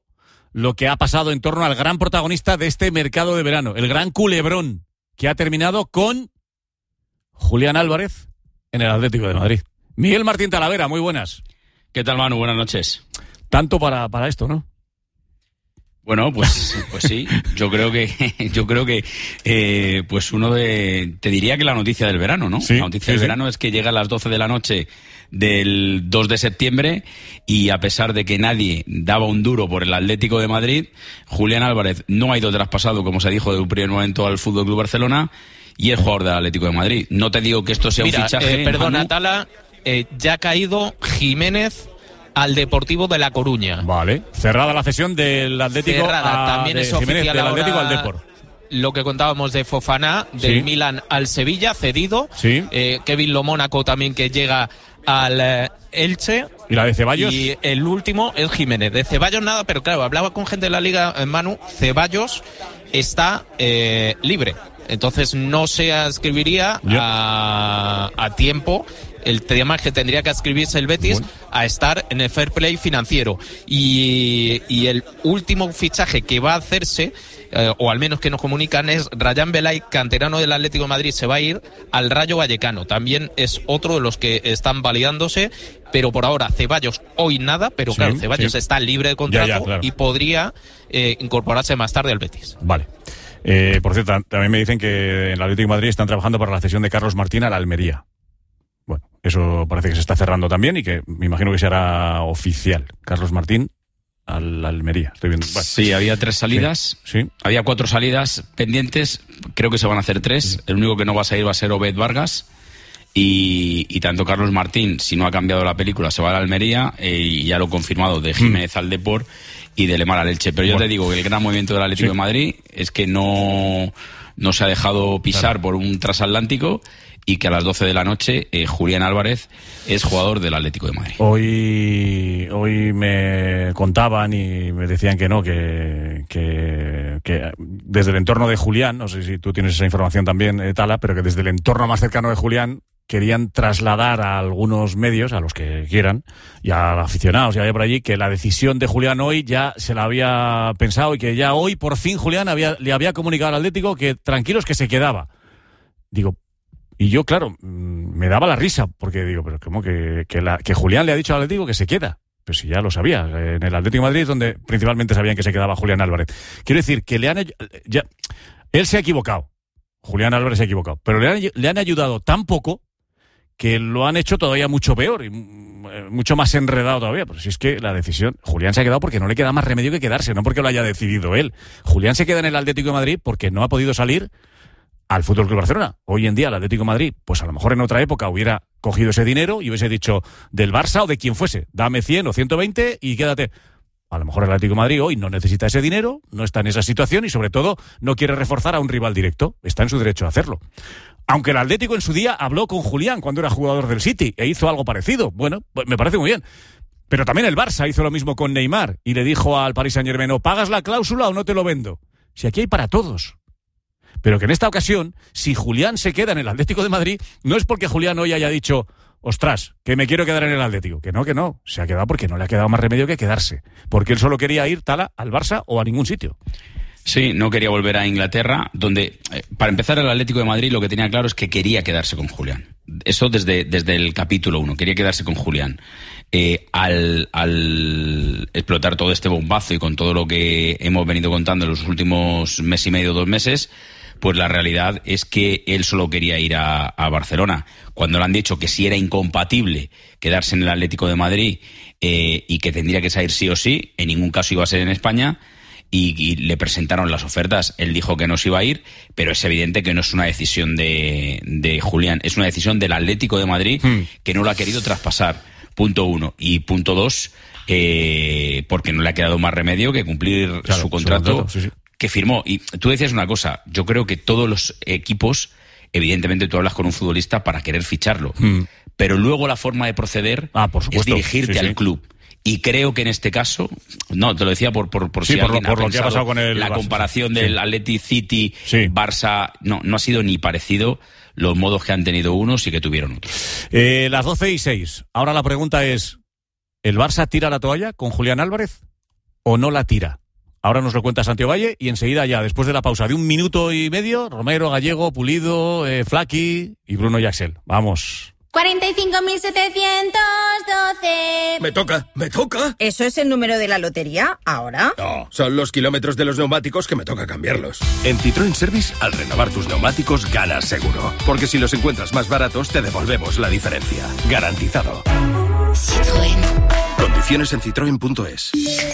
lo que ha pasado en torno al gran protagonista de este mercado de verano, el gran culebrón, que ha terminado con Julián Álvarez en el Atlético de Madrid. Miguel Martín Talavera, muy buenas. ¿Qué tal, Manu? Buenas noches. Tanto para, para esto, ¿no? Bueno, pues, pues sí, yo creo que, yo creo que, eh, pues uno de, te diría que la noticia del verano, ¿no? Sí, la noticia sí, del sí. verano es que llega a las doce de la noche del dos de septiembre y a pesar de que nadie daba un duro por el Atlético de Madrid, Julián Álvarez no ha ido traspasado, como se dijo de un primer momento, al Fútbol Club Barcelona y es jugador del Atlético de Madrid. No te digo que esto sea Mira, un fichaje. eh, perdona, Manu. Tala, eh, ya ha caído Jiménez al Deportivo de La Coruña. Vale, cerrada la cesión del Atlético Cerrada, a, también de es Jiménez, oficial del Atlético ahora al Depor. Lo que contábamos de Fofana, del Sí. Milan al Sevilla, cedido. Sí. Eh, Kevin Lomónaco también, que llega al eh, Elche. ¿Y la de Ceballos? Y el último es Jiménez. De Ceballos nada, pero claro, hablaba con gente de la Liga, eh, Manu, Ceballos está eh, libre. Entonces no se adscribiría a, a tiempo. El tema es que tendría que adscribirse el Betis bueno. a estar en el fair play financiero. Y, y el último fichaje que va a hacerse, eh, o al menos que nos comunican, es Rayán Belay, canterano del Atlético de Madrid, se va a ir al Rayo Vallecano. También es otro de los que están validándose, pero por ahora Ceballos hoy nada, pero Sí, claro, Ceballos sí. está libre de contrato Ya, ya, claro. y podría eh, incorporarse más tarde al Betis. Vale. Eh, por cierto, también me dicen que en el Atlético de Madrid están trabajando para la cesión de Carlos Martín a la Almería. Bueno, eso parece que se está cerrando también y que me imagino que será oficial. Carlos Martín a la Almería. Estoy viendo. Bueno. Sí, había tres salidas. Sí, sí. Había cuatro salidas pendientes. Creo que se van a hacer tres. Sí. El único que no va a salir va a ser Obed Vargas. Y, y tanto Carlos Martín, si no ha cambiado la película, se va a la Almería. Eh, y ya lo he confirmado, de Jiménez mm. al Depor y de Lemar al Elche. Pero bueno. Yo te digo que el gran movimiento del Atlético sí. de Madrid es que no, no se ha dejado pisar claro. por un transatlántico. Y que a las doce de la noche eh, Julián Álvarez es jugador del Atlético de Madrid. Hoy hoy me contaban y me decían que no, que, que, que desde el entorno de Julián, no sé si tú tienes esa información también, eh, Tala, pero que desde el entorno más cercano de Julián querían trasladar a algunos medios, a los que quieran, y a aficionados y había por allí, que la decisión de Julián hoy ya se la había pensado y que ya hoy por fin Julián había, le había comunicado al Atlético que tranquilos que se quedaba. Digo, y yo, claro, me daba la risa, porque digo, pero ¿cómo que, que, la, que Julián le ha dicho al Atlético que se queda? Pues si ya lo sabía. En el Atlético de Madrid es donde principalmente sabían que se quedaba Julián Álvarez. Quiero decir que le han... Ya, él se ha equivocado. Julián Álvarez se ha equivocado. Pero le han, le han ayudado tan poco que lo han hecho todavía mucho peor y mucho más enredado todavía. Pero si es que la decisión... Julián se ha quedado porque no le queda más remedio que quedarse, no porque lo haya decidido él. Julián se queda en el Atlético de Madrid porque no ha podido salir al Fútbol Club Barcelona. Hoy en día el Atlético de Madrid, pues a lo mejor en otra época hubiera cogido ese dinero y hubiese dicho del Barça o de quien fuese, dame cien o ciento veinte y quédate. A lo mejor el Atlético de Madrid hoy no necesita ese dinero, no está en esa situación y sobre todo no quiere reforzar a un rival directo. Está en su derecho a hacerlo. Aunque el Atlético en su día habló con Julián cuando era jugador del City e hizo algo parecido. Bueno, pues me parece muy bien. Pero también el Barça hizo lo mismo con Neymar y le dijo al Paris Saint-Germain, o pagas la cláusula o no te lo vendo. Si aquí hay para todos. Pero que en esta ocasión, si Julián se queda en el Atlético de Madrid, no es porque Julián hoy haya dicho, ostras, que me quiero quedar en el Atlético. Que no, que no. Se ha quedado porque no le ha quedado más remedio que quedarse. Porque él solo quería ir, Tala, al Barça o a ningún sitio. Sí, no quería volver a Inglaterra, donde, eh, para empezar, el Atlético de Madrid lo que tenía claro es que quería quedarse con Julián. Eso desde, desde el capítulo uno, quería quedarse con Julián. Eh, al, al explotar todo este bombazo y con todo lo que hemos venido contando en los últimos mes y medio, dos meses, pues la realidad es que él solo quería ir a, a Barcelona. Cuando le han dicho que si era incompatible quedarse en el Atlético de Madrid eh, y que tendría que salir sí o sí, en ningún caso iba a ser en España, y, y le presentaron las ofertas, él dijo que no se iba a ir, pero es evidente que no es una decisión de, de Julián, es una decisión del Atlético de Madrid hmm. que no lo ha querido traspasar, punto uno. Y punto dos, eh, porque no le ha quedado más remedio que cumplir claro, su contrato, su contrato sí, sí. que firmó. Y tú decías una cosa, yo creo que todos los equipos, evidentemente tú hablas con un futbolista para querer ficharlo, hmm. pero luego la forma de proceder ah, por es dirigirte sí, al sí. club. Y creo que en este caso, no, te lo decía por, por, por sí, si por alguien lo, por ha lo que ha pasado con el la Barça, comparación sí. del Athletic City, sí. Barça, no, no ha sido ni parecido los modos que han tenido unos y que tuvieron otros. Eh, las doce y seis. Ahora la pregunta es, ¿el Barça tira la toalla con Julián Álvarez o no la tira? Ahora nos lo cuenta Santiago Valle y enseguida ya, después de la pausa de un minuto y medio, Romero, Gallego, Pulido, eh, Flaqui y Bruno y Axel. Vamos. cuarenta y cinco mil setecientos doce. Me toca, me toca. ¿Eso es el número de la lotería ahora? No, son los kilómetros de los neumáticos que me toca cambiarlos. En Citroën Service, al renovar tus neumáticos, ganas seguro. Porque si los encuentras más baratos, te devolvemos la diferencia. Garantizado. Citroën. Condiciones en citroen punto es.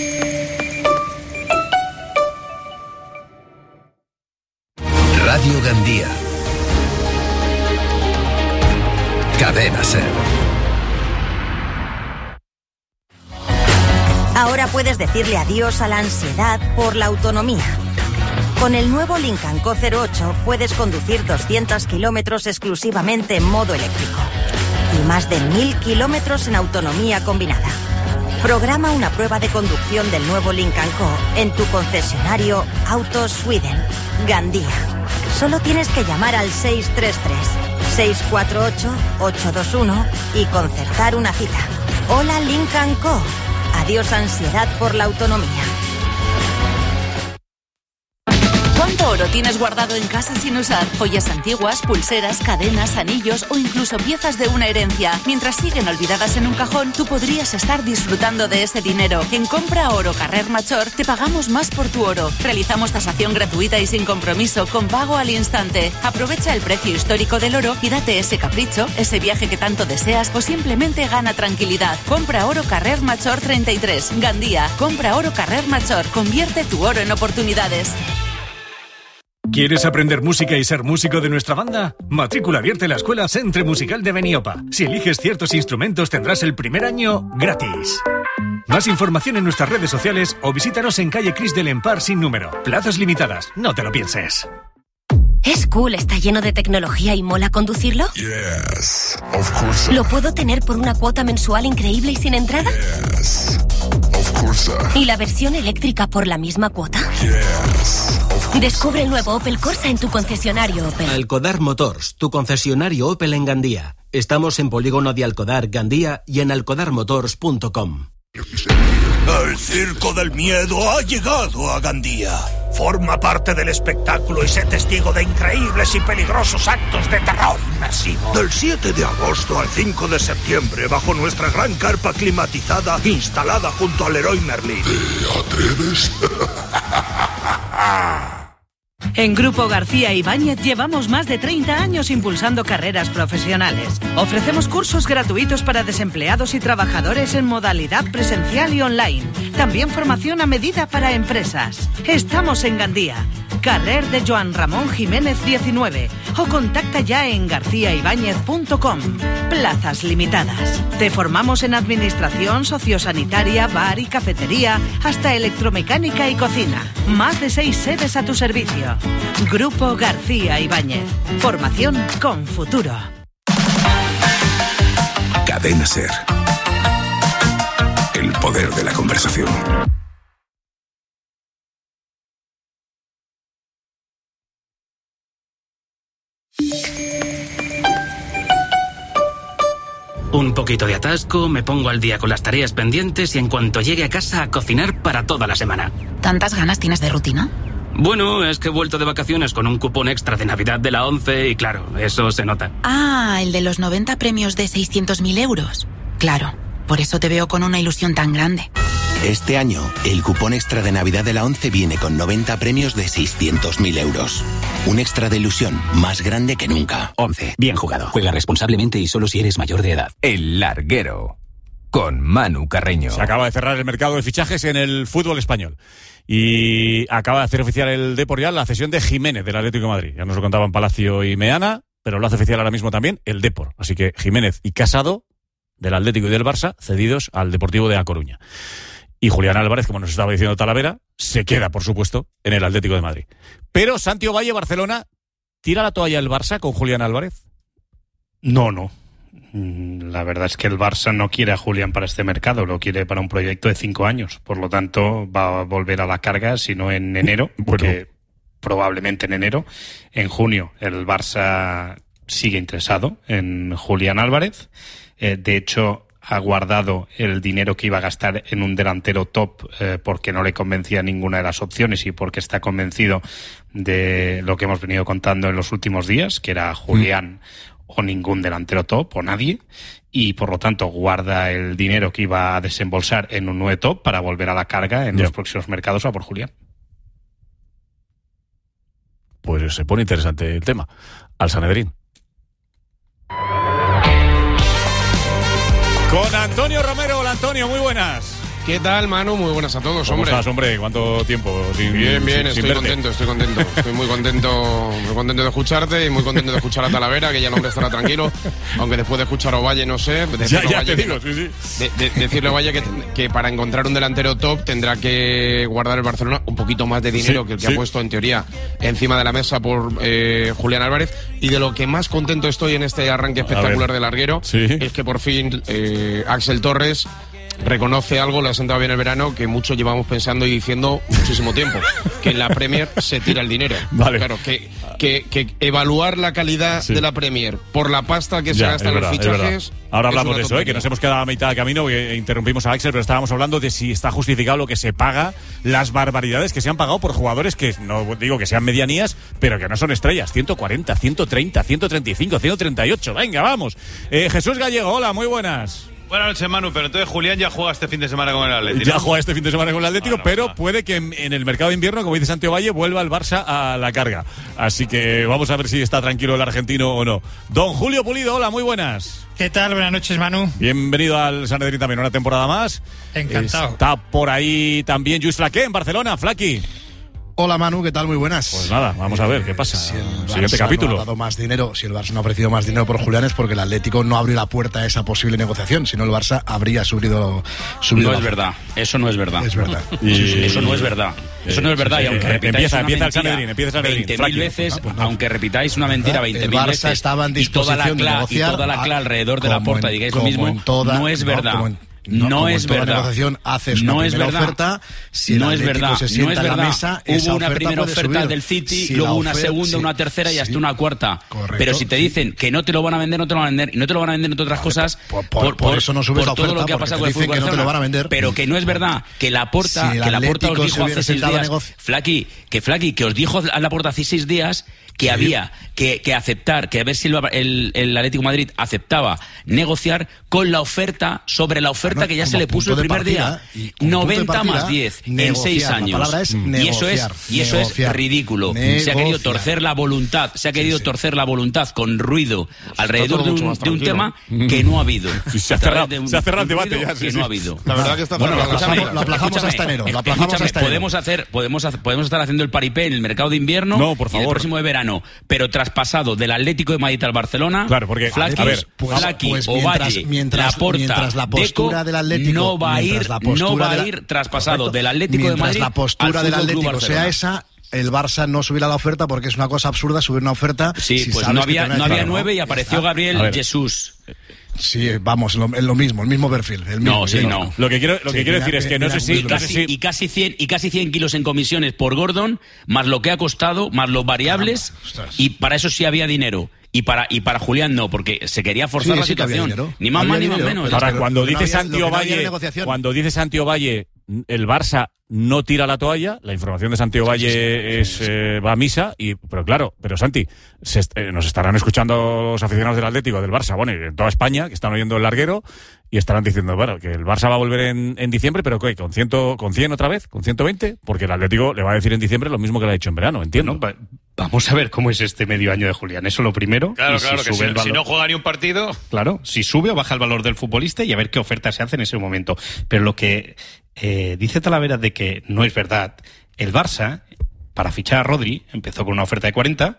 Radio Gandía. Cadena Ser. Ahora puedes decirle adiós a la ansiedad por la autonomía. Con el nuevo Lincoln Co cero ocho puedes conducir doscientos kilómetros exclusivamente en modo eléctrico y más de mil kilómetros en autonomía combinada. Programa una prueba de conducción del nuevo Lincoln Co en tu concesionario Auto Sweden, Gandía. Solo tienes que llamar al seis tres tres, seis cuatro ocho, ocho dos uno y concertar una cita. Hola Lincoln Co. Adiós ansiedad por la autonomía. ¿Cuánto oro tienes guardado en casa sin usar? Joyas antiguas, pulseras, cadenas, anillos o incluso piezas de una herencia. Mientras siguen olvidadas en un cajón, tú podrías estar disfrutando de ese dinero. En Compra Oro Carrer Major te pagamos más por tu oro. Realizamos tasación gratuita y sin compromiso, con pago al instante. Aprovecha el precio histórico del oro y date ese capricho, ese viaje que tanto deseas o simplemente gana tranquilidad. Compra Oro Carrer Major treinta y tres, Gandía. Compra Oro Carrer Major. Convierte tu oro en oportunidades. ¿Quieres aprender música y ser músico de nuestra banda? Matrícula abierta en la Escuela Centre Musical de Beniopa. Si eliges ciertos instrumentos tendrás el primer año gratis. Más información en nuestras redes sociales o visítanos en calle Cris del Empar sin número. Plazas limitadas, no te lo pienses. ¿Es cool, está lleno de tecnología y mola conducirlo? Yes, of course. ¿Lo puedo tener por una cuota mensual increíble y sin entrada? Yes, of course. ¿Y la versión eléctrica por la misma cuota? Yes, of course. Descubre el nuevo Opel Corsa en tu concesionario Opel. Alcodar Motors, tu concesionario Opel en Gandía. Estamos en Polígono de Alcodar, Gandía y en alcodar motors punto com. El Circo del Miedo ha llegado a Gandía. Forma parte del espectáculo y sé testigo de increíbles y peligrosos actos de terror inmersivo. Del siete de agosto al cinco de septiembre, bajo nuestra gran carpa climatizada instalada junto al Leroy Merlin. ¿Te atreves? En Grupo García Ibáñez llevamos más de treinta años impulsando carreras profesionales. Ofrecemos cursos gratuitos para desempleados y trabajadores en modalidad presencial y online. También formación a medida para empresas. Estamos en Gandía, carrer de Joan Ramón Jiménez diecinueve, o contacta ya en garcía ibáñez punto com. Plazas limitadas. Te formamos en administración, sociosanitaria, bar y cafetería, hasta electromecánica y cocina. Más de seis sedes a tu servicio. Grupo García Ibáñez. Formación con futuro. Cadena Ser. El poder de la conversación. Un poquito de atasco, me pongo al día con las tareas pendientes y en cuanto llegue a casa a cocinar para toda la semana. ¿Tantas ganas tienes de rutina? Bueno, es que he vuelto de vacaciones con un cupón extra de Navidad de la ONCE y claro, eso se nota. Ah, el de los noventa premios de seiscientos mil euros. Claro, por eso te veo con una ilusión tan grande. Este año, el cupón extra de Navidad de la ONCE viene con noventa premios de seiscientos mil euros. Un extra de ilusión más grande que nunca. ONCE, bien jugado. Juega responsablemente y solo si eres mayor de edad. El Larguero, con Manu Carreño. Se acaba de cerrar el mercado de fichajes en el fútbol español. Y acaba de hacer oficial el Depor ya la cesión de Jiménez del Atlético de Madrid. Ya nos lo contaban Palacio y Meana, pero lo hace oficial ahora mismo también el Depor. Así que Jiménez y Casado, del Atlético y del Barça, cedidos al Deportivo de A Coruña. Y Julián Álvarez, como nos estaba diciendo Talavera, se queda, por supuesto, en el Atlético de Madrid. Pero Santiago Valle, Barcelona, ¿tira la toalla el Barça con Julián Álvarez? No, no. La verdad es que el Barça no quiere a Julián para este mercado, lo quiere para un proyecto de cinco años. Por lo tanto, va a volver a la carga, si no en enero, porque bueno, probablemente en enero. En junio, el Barça sigue interesado en Julián Álvarez. Eh, de hecho, ha guardado el dinero que iba a gastar en un delantero top eh, porque no le convencía ninguna de las opciones y porque está convencido de lo que hemos venido contando en los últimos días, que era Julián mm. o ningún delantero top o nadie, y por lo tanto guarda el dinero que iba a desembolsar en un nueve top para volver a la carga en yeah. los próximos mercados a por Julián. Pues se pone interesante el tema. Al Sanedrín. Con Antonio Romero. Hola, Antonio, muy buenas. ¿Qué tal, Manu? Muy buenas a todos, ¿Cómo hombre. estás, hombre? ¿Cuánto tiempo? Sin, bien, bien, sin, estoy sin contento, estoy contento. Estoy muy contento, muy contento de escucharte y muy contento de escuchar a Talavera, que ya el hombre estará tranquilo. Aunque después de escuchar a Ovalle, no sé. Ya, ya Ovalle, te digo, sí, sí. De, de, decirle a Ovalle que, que para encontrar un delantero top tendrá que guardar el Barcelona un poquito más de dinero sí, que el que sí. ha puesto, en teoría, encima de la mesa por eh, Julián Álvarez. Y de lo que más contento estoy en este arranque espectacular de larguero sí. es que por fin eh, Axel Torres reconoce algo, le ha sentado bien el verano, que muchos llevamos pensando y diciendo muchísimo tiempo, que en la Premier se tira el dinero. Vale. Claro, que, que, que evaluar la calidad sí. de la Premier por la pasta que ya, se gasta en los fichajes... Ahora hablamos de eso, ¿eh? Que nos hemos quedado a mitad de camino, que interrumpimos a Axel, pero estábamos hablando de si está justificado lo que se paga, las barbaridades que se han pagado por jugadores que, no digo que sean medianías, pero que no son estrellas. ciento cuarenta, ciento treinta, ciento treinta y cinco, ciento treinta y ocho. Venga, vamos. Eh, Jesús Gallego, hola, muy buenas. Buenas noches, Manu, pero entonces Julián ya juega este fin de semana con el Atlético. Ya juega este fin de semana con el Atlético, no, no, pero no. puede que en, en el mercado de invierno, como dice Santiago Valle, vuelva el Barça a la carga. Así que vamos a ver si está tranquilo el argentino o no. Don Julio Pulido, hola, muy buenas. ¿Qué tal? Buenas noches, Manu. Bienvenido al Sanedrín también, una temporada más. Encantado. Está por ahí también Lluís Flaqué en Barcelona. Flaqui. Hola, Manu, ¿qué tal? Muy buenas. Pues nada, vamos a ver qué pasa. Si el Siguiente Barça capítulo. no ha dado más dinero, si el Barça no ha ofrecido más dinero por Julián es porque el Atlético no abrió la puerta a esa posible negociación. Si no, el Barça habría subido. subido no es verdad, eso no es verdad. Es verdad. Y... Eso no es verdad. Eso no es verdad. Y aunque repitáis empieza, una empieza mentira el Sanedrín, empieza el Sanedrín. veinte mil veces, ah, pues no. aunque repitáis una mentira veinte mil veces, estaba en disposición y toda la cla, de negociar, y toda la cla alrededor de la puerta digáis lo mismo, toda, no es verdad. No, No, no es toda verdad. negociación haces una no es primera verdad. oferta, si el no es Atlético verdad. se sienta no es a la verdad. mesa, hubo esa una oferta primera oferta subir. del City, si luego una oferta, segunda, sí, una tercera y hasta sí, una cuarta. correcto, Pero si te sí. dicen que no te lo van a vender, no te lo van a vender y no te lo van a vender en otras cosas, por, por, por, por eso no subes por la oferta, todo lo que ha pasado con el fútbol que no te lo van a vender. Pero que no es verdad que la Porta, si que la Porta os dijo hace seis días, negocio... Flaqui, que Flaqui, que os dijo a la Porta hace seis días que sí. había que, que aceptar, que a ver si el, el, el Atlético de Madrid aceptaba negociar con la oferta, sobre la oferta bueno, que ya se le puso el primer día. noventa más diez en seis años. Es y negociar, eso es y eso negociar, es ridículo. negociar. Se ha querido torcer la voluntad, se ha querido sí, sí. torcer la voluntad con ruido alrededor de un, de un tema que no ha habido. Sí, se ha cerrado, un, se ha cerrado el debate ya. Que sí, sí. no ha habido. La verdad que está bueno, cerrado. Lo aplazamos hasta enero. Lo aplazamos hasta enero. Podemos hacer, podemos hacer, podemos estar haciendo el paripé en el mercado de invierno no, por favor. y el próximo de verano, pero traspasado del Atlético de Madrid al Barcelona. Claro, porque Flaqui, a ver, pues, Flaqui, pues Ovalle, mientras, Laporta, mientras la postura Deco, del Atlético no va a ir, no va a ir la, traspasado correcto, del Atlético de Madrid la postura del Atlético sea Barcelona. esa, el Barça no subirá la oferta porque es una cosa absurda subir una oferta. Sí, si pues no había, no había nueve y apareció Está. Gabriel Jesús. Sí, vamos, lo, lo mismo, el mismo perfil. El mismo, no, sí, el no. Lo que quiero, lo que sí, quiero mira, decir es que mira, no sé si... Y casi, y, casi cien, y casi cien kilos en comisiones por Gordon, más lo que ha costado, más los variables, Caramba, y para eso sí había dinero. Y para y para Julián no, porque se quería forzar sí, la sí situación. Ni más más ni más menos. Ahora, pero, cuando pero dice no había, Santi Ovalle, no cuando dice Santi Ovalle, el Barça no tira la toalla, la información de Santi Ovalle sí, sí, sí, es, sí, sí. Eh, va a misa, y pero claro, pero Santi, se, eh, nos estarán escuchando los aficionados del Atlético, del Barça, bueno, y en toda España, que están oyendo el larguero, y estarán diciendo, bueno, que el Barça va a volver en, en diciembre, pero ¿qué? ¿Con, ciento, ¿Con cien otra vez? ¿Con ciento veinte? Porque el Atlético le va a decir en diciembre lo mismo que le ha dicho en verano, entiendo. Bueno, vamos a ver cómo es este medio año de Julián. Eso lo primero. Claro, y claro, si que sube si, el valor, si no juega ni un partido... Claro, si sube o baja el valor del futbolista y a ver qué oferta se hace en ese momento. Pero lo que eh, dice Talavera de que no es verdad, el Barça, para fichar a Rodri, empezó con una oferta de cuarenta,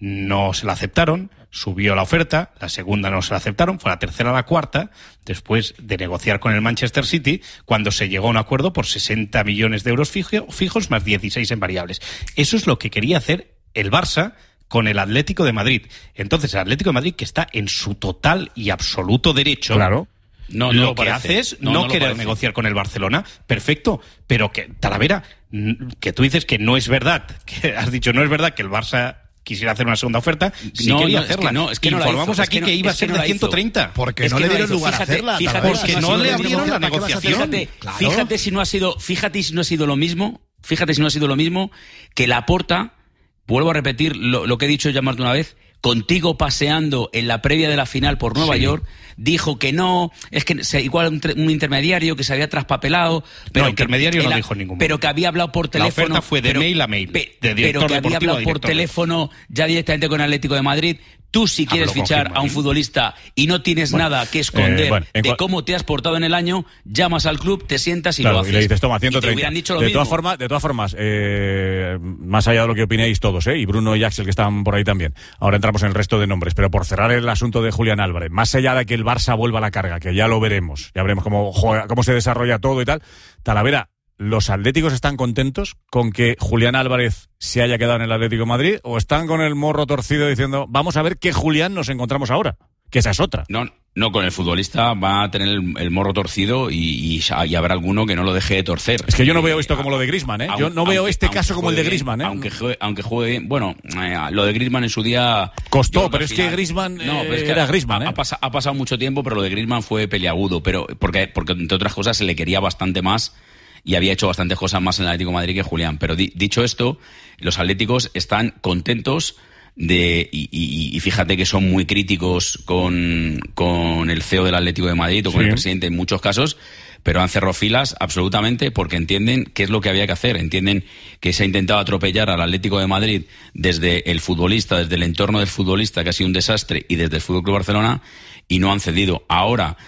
no se la aceptaron, subió la oferta, la segunda no se la aceptaron, fue la tercera a la cuarta, después de negociar con el Manchester City, cuando se llegó a un acuerdo por sesenta millones de euros fijo, fijos más dieciséis en variables. Eso es lo que quería hacer el Barça con el Atlético de Madrid. Entonces, el Atlético de Madrid, que está en su total y absoluto derecho... Claro. No, no lo, lo que parece. hace es no, no, no querer parece. negociar con el Barcelona, perfecto, pero que, Talavera, que tú dices que no es verdad, que has dicho no es verdad que el Barça quisiera hacer una segunda oferta, sí no, quería no, hacerla. Es que no, es que no Informamos la hizo, aquí es que, que no, iba a es ser que no de la hizo. ciento treinta. Porque es no que le no dieron hizo. lugar Fíjate, a hacerla. Fíjate, Talavera. porque Si no le le dieron abrieron oferta, la ¿para qué vas a hacerla? negociación. Fíjate, Claro. fíjate si no ha sido, fíjate si no ha sido lo mismo, fíjate si no ha sido lo mismo que Laporta, vuelvo a repetir lo, lo que he dicho ya más de una vez, contigo paseando en la previa de la final por Nueva Sí. York, dijo que no, es que se, igual un, un intermediario que se había traspapelado, pero No, que intermediario no era- dijo en ningún pero momento. que había hablado por teléfono. La oferta fue de pero, mail a mail, pe- de pero director que había deportivo a hablado por director. teléfono ya directamente con Atlético de Madrid. Tú si quieres Habló con fichar a un Gilmarín. futbolista y no tienes Bueno, nada que esconder eh, bueno, en de cua- cómo te has portado en el año, llamas al club, te sientas y Claro, lo haces. y le dices, toma, Y ciento te treinta. hubieran dicho lo de, mismo. todas formas, de todas formas, eh, más allá de lo que opinéis todos, ¿eh? y Bruno y Axel que están por ahí también, ahora entramos en el resto de nombres, pero por cerrar el asunto de Julián Álvarez, más allá de que el Barça vuelva a la carga, que ya lo veremos, ya veremos cómo juega, cómo se desarrolla todo y tal, Talavera, ¿los atléticos están contentos con que Julián Álvarez se haya quedado en el Atlético de Madrid o están con el morro torcido diciendo, vamos a ver qué Julián nos encontramos ahora? Que esa es otra. No, no, con el futbolista va a tener el, el morro torcido y, y, y habrá alguno que no lo deje de torcer. Es que yo no veo esto como lo de Griezmann, ¿eh? Yo no veo Aunque- este aunque caso como el de juegue bien, Griezmann, ¿eh? Aunque juegue, aunque juegue bien. Bueno, eh, lo de Griezmann en su día... Costó, yo creo pero al es que final- Griezmann, No, pero eh, es que era ha- Griezmann, ha, ¿eh? pasa- ha pasado mucho tiempo, pero lo de Griezmann fue peliagudo. Pero, porque, porque, entre otras cosas, se le quería bastante más y había hecho bastantes cosas más en el Atlético de Madrid que Julián. Pero di- dicho esto, los atléticos están contentos de y, y, y fíjate que son muy críticos con, con el C E O del Atlético de Madrid o con Sí. el presidente en muchos casos, pero han cerrado filas absolutamente porque entienden qué es lo que había que hacer, entienden que se ha intentado atropellar al Atlético de Madrid desde el futbolista, desde el entorno del futbolista, que ha sido un desastre, y desde el Fútbol Club Barcelona, y no han cedido. Ahora,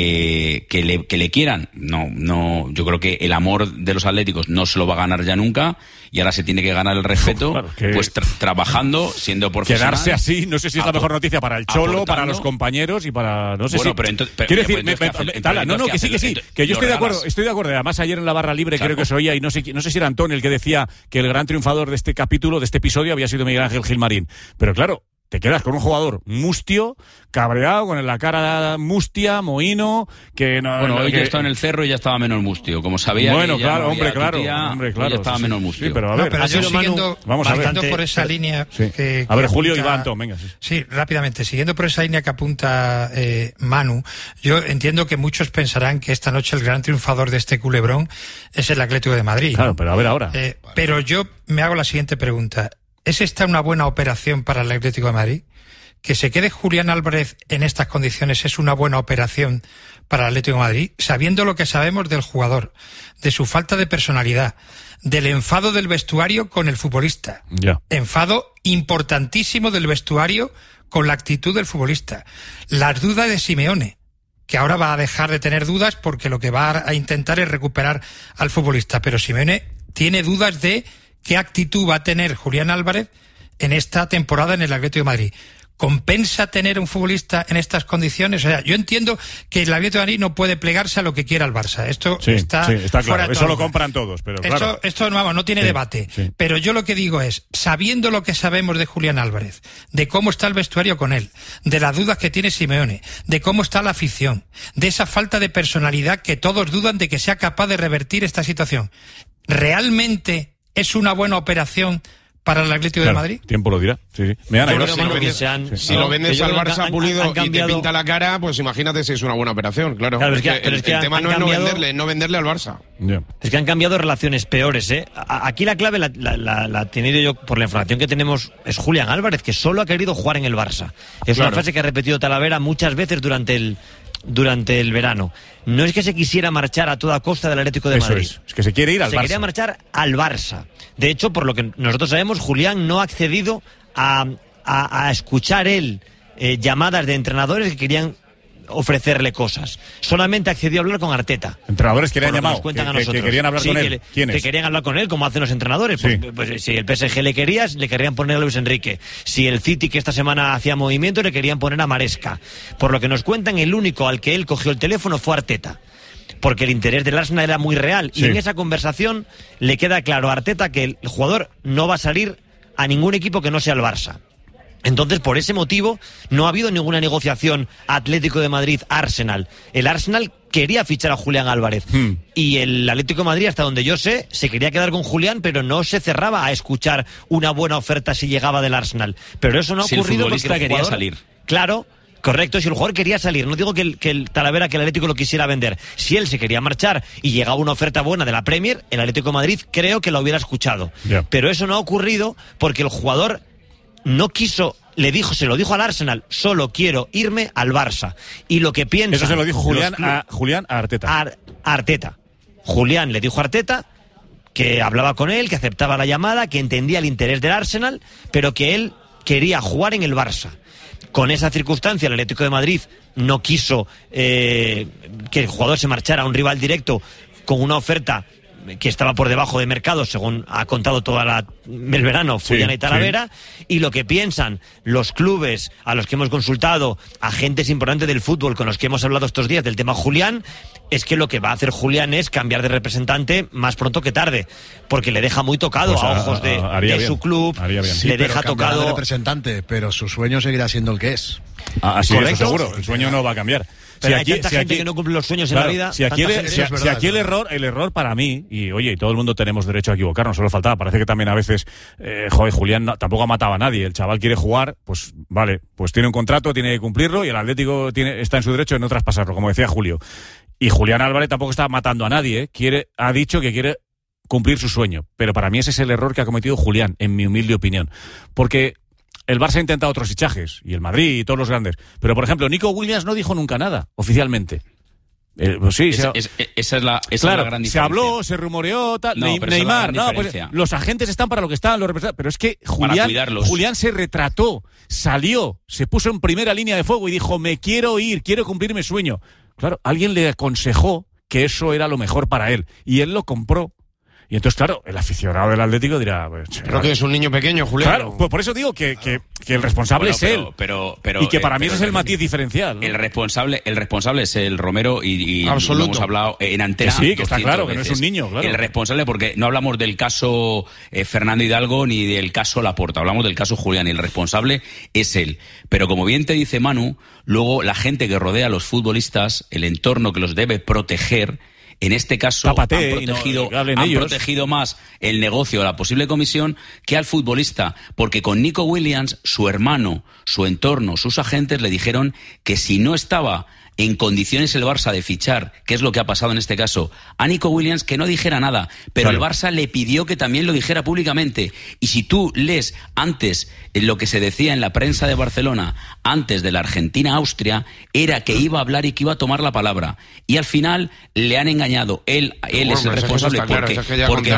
eh, que le, que le quieran, no, no, yo creo que el amor de los atléticos no se lo va a ganar ya nunca, y ahora se tiene que ganar el respeto, Claro, que- pues tra- trabajando, siendo profesional. Quedarse así, no sé si es la apor- mejor noticia para el Cholo, aportando. para los compañeros y para... No sé Bueno, si... pero ento- pero- Quiero pero decir, me- entonces, me- ¿qué hace? Tala, no, no, Entonces, que sí, ¿qué que sí, hace? que yo ¿Lo estoy de acuerdo, regalas? estoy de acuerdo. Además, ayer en la barra libre Claro. creo que se oía, y no sé, qui- no sé si era Antón el que decía que el gran triunfador de este capítulo, de este episodio, había sido Miguel Ángel Gilmarín. Pero claro, te quedas con un jugador mustio, cabreado, con la cara mustia, mohino, que no... Bueno, no, hoy que- yo estaba en el cerro y ya estaba menos mustio. Como sabía Bueno, que ya claro, no hombre, había claro, tutía, hombre, hoy claro, ya estaba sí, menos sí, mustio. sí, pero a No, ver, pero ha yo sido siguiendo, Manu- vamos a ver. siguiendo por esa Sí. línea Sí. que, A ver, que Julio y apunta- Antón, venga. Sí. Sí, rápidamente, siguiendo por esa línea que apunta eh, Manu, yo entiendo que muchos pensarán que esta noche el gran triunfador de este culebrón es el Atlético de Madrid. Claro, ¿no? pero a ver ahora. Eh, pero yo me hago la siguiente pregunta. ¿Es esta una buena operación para el Atlético de Madrid? ¿Que se quede Julián Álvarez en estas condiciones es una buena operación para el Atlético de Madrid? Sabiendo lo que sabemos del jugador, de su falta de personalidad, del enfado del vestuario con el futbolista. Ya. Enfado importantísimo del vestuario con la actitud del futbolista. Las dudas de Simeone, que ahora va a dejar de tener dudas porque lo que va a intentar es recuperar al futbolista. Pero Simeone tiene dudas de qué actitud va a tener Julián Álvarez en esta temporada en el Atlético de Madrid. ¿Compensa tener un futbolista en estas condiciones? O sea, yo entiendo que el Atlético de Madrid no puede plegarse a lo que quiera el Barça. Esto Sí, está, sí, está fuera claro. de Eso toda lo duda. compran todos, pero Esto, claro. esto vamos, no tiene Sí, debate. sí. Pero yo lo que digo es, sabiendo lo que sabemos de Julián Álvarez, de cómo está el vestuario con él, de las dudas que tiene Simeone, de cómo está la afición, de esa falta de personalidad que todos dudan de que sea capaz de revertir esta situación, ¿realmente es una buena operación para el Atlético Claro, de Madrid? tiempo lo dirá. Sí, sí. Me han Pero ido. si lo vendes, si lo vendes al Barça pulido y te pinta la cara, pues imagínate si es una buena operación, claro. Claro, es Es que- que pero el, es que el han- tema han no es no cambiado- venderle, no venderle al Barça. Es que han cambiado relaciones peores, ¿eh? A- Aquí la clave la, la, la, la he tenido yo por la información que tenemos, es Julián Álvarez, que solo ha querido jugar en el Barça. Es Claro. una frase que ha repetido Talavera muchas veces durante el durante el verano. No es que se quisiera marchar a toda costa del Atlético de Eso Madrid. es. Es que se quiere ir al Se Barça. quería marchar al Barça. De hecho, por lo que nosotros sabemos, Julián no ha accedido a, a, a escuchar él eh, llamadas de entrenadores que querían ofrecerle cosas. Solamente accedió a hablar con Arteta. Entrenadores que le han Por lo que llamado, nos cuentan que- a que- nosotros. que querían hablar Sí, con que él. le- ¿Quiénes? Que querían hablar con él, como hacen los entrenadores. Sí. Pues, pues, si el P S G le querías, le querían poner a Luis Enrique. Si el City, que esta semana hacía movimiento, le querían poner a Maresca. Por lo que nos cuentan, el único al que él cogió el teléfono fue Arteta. Porque el interés del Arsenal era muy real. Sí. Y en esa conversación le queda claro a Arteta que el jugador no va a salir a ningún equipo que no sea el Barça. Entonces, por ese motivo, no ha habido ninguna negociación Atlético de Madrid-Arsenal. El Arsenal quería fichar a Julián Álvarez. Hmm. Y el Atlético de Madrid, hasta donde yo sé, se quería quedar con Julián, pero no se cerraba a escuchar una buena oferta si llegaba del Arsenal. Pero eso no ha si ocurrido el porque el quería jugador, salir. Claro, correcto, si el jugador quería salir, no digo que el, que el Talavera, que el Atlético lo quisiera vender. Si él se quería marchar y llegaba una oferta buena de la Premier, el Atlético de Madrid creo que lo hubiera escuchado. Yeah. Pero eso no ha ocurrido porque el jugador no quiso... Le dijo, se lo dijo al Arsenal, solo quiero irme al Barça. Y lo que piensa... Eso se lo dijo Julián a, Julián a Arteta. A, a Arteta. Julián le dijo a Arteta que hablaba con él, que aceptaba la llamada, que entendía el interés del Arsenal, pero que él quería jugar en el Barça. Con esa circunstancia, el Atlético de Madrid no quiso eh, que el jugador se marchara a un rival directo con una oferta que estaba por debajo de mercado, según ha contado toda la, el verano Fullana sí, y Talavera, sí. Y lo que piensan los clubes a los que hemos consultado, agentes importantes del fútbol con los que hemos hablado estos días del tema Julián, es que lo que va a hacer Julián es cambiar de representante más pronto que tarde, porque le deja muy tocado pues a, a ojos de, a, de su club, sí, le deja tocado de representante, pero su sueño seguirá siendo el que es. Ah, así es, seguro, el sueño no va a cambiar. Pero si hay aquí, tanta si gente aquí, que no cumple los sueños claro, en la vida. Si aquí, el, gente, si, es verdad, si aquí el error, el error para mí, y oye, y todo el mundo tenemos derecho a equivocarnos, solo faltaba. Parece que también a veces, eh, joder, Julián no, tampoco ha matado a nadie. El chaval quiere jugar, pues vale, pues tiene un contrato, tiene que cumplirlo, y el Atlético tiene, está en su derecho de no traspasarlo, como decía Julio. Y Julián Álvarez tampoco está matando a nadie, ¿eh? quiere, ha dicho que quiere cumplir su sueño. Pero para mí ese es el error que ha cometido Julián, en mi humilde opinión. Porque el Barça ha intentado otros fichajes, y el Madrid y todos los grandes. Pero, por ejemplo, Nico Williams no dijo nunca nada, oficialmente. Eh, pues sí, es, se, es, esa es la, esa claro, es la gran diferencia. Se habló, se rumoreó, tal, no, Neymar, no, pues, los agentes están para lo que están, los representantes, pero es que Julián, Julián se retrató, salió, se puso en primera línea de fuego y dijo, me quiero ir, quiero cumplir mi sueño. Claro, alguien le aconsejó que eso era lo mejor para él, y él lo compró. Y entonces, claro, el aficionado del Atlético dirá... Pues, Creo que es un niño pequeño, Julián. Claro, pues por eso digo que, que, que el responsable bueno, es pero, él. Pero, pero, y que para eh, mí ese es el matiz diferencial, ¿no? El responsable el responsable es el Romero y, y lo hemos hablado en antena. Que sí, que está claro, veces. Que no es un niño, claro. El responsable, porque no hablamos del caso eh, Fernando Hidalgo ni del caso Laporta, hablamos del caso Julián, y el responsable es él. Pero como bien te dice Manu, luego la gente que rodea a los futbolistas, el entorno que los debe proteger... En este caso Tápate, han, protegido, no, han protegido más el negocio, la posible comisión, que al futbolista. Porque con Nico Williams, su hermano, su entorno, sus agentes le dijeron que si no estaba en condiciones el Barça de fichar, que es lo que ha pasado en este caso, a Nico Williams, que no dijera nada. Pero claro, el Barça le pidió que también lo dijera públicamente. Y si tú lees antes lo que se decía en la prensa de Barcelona, antes de la Argentina-Austria, era que iba a hablar y que iba a tomar la palabra. Y al final le han engañado. Él, él bueno, es el responsable porque, porque, porque,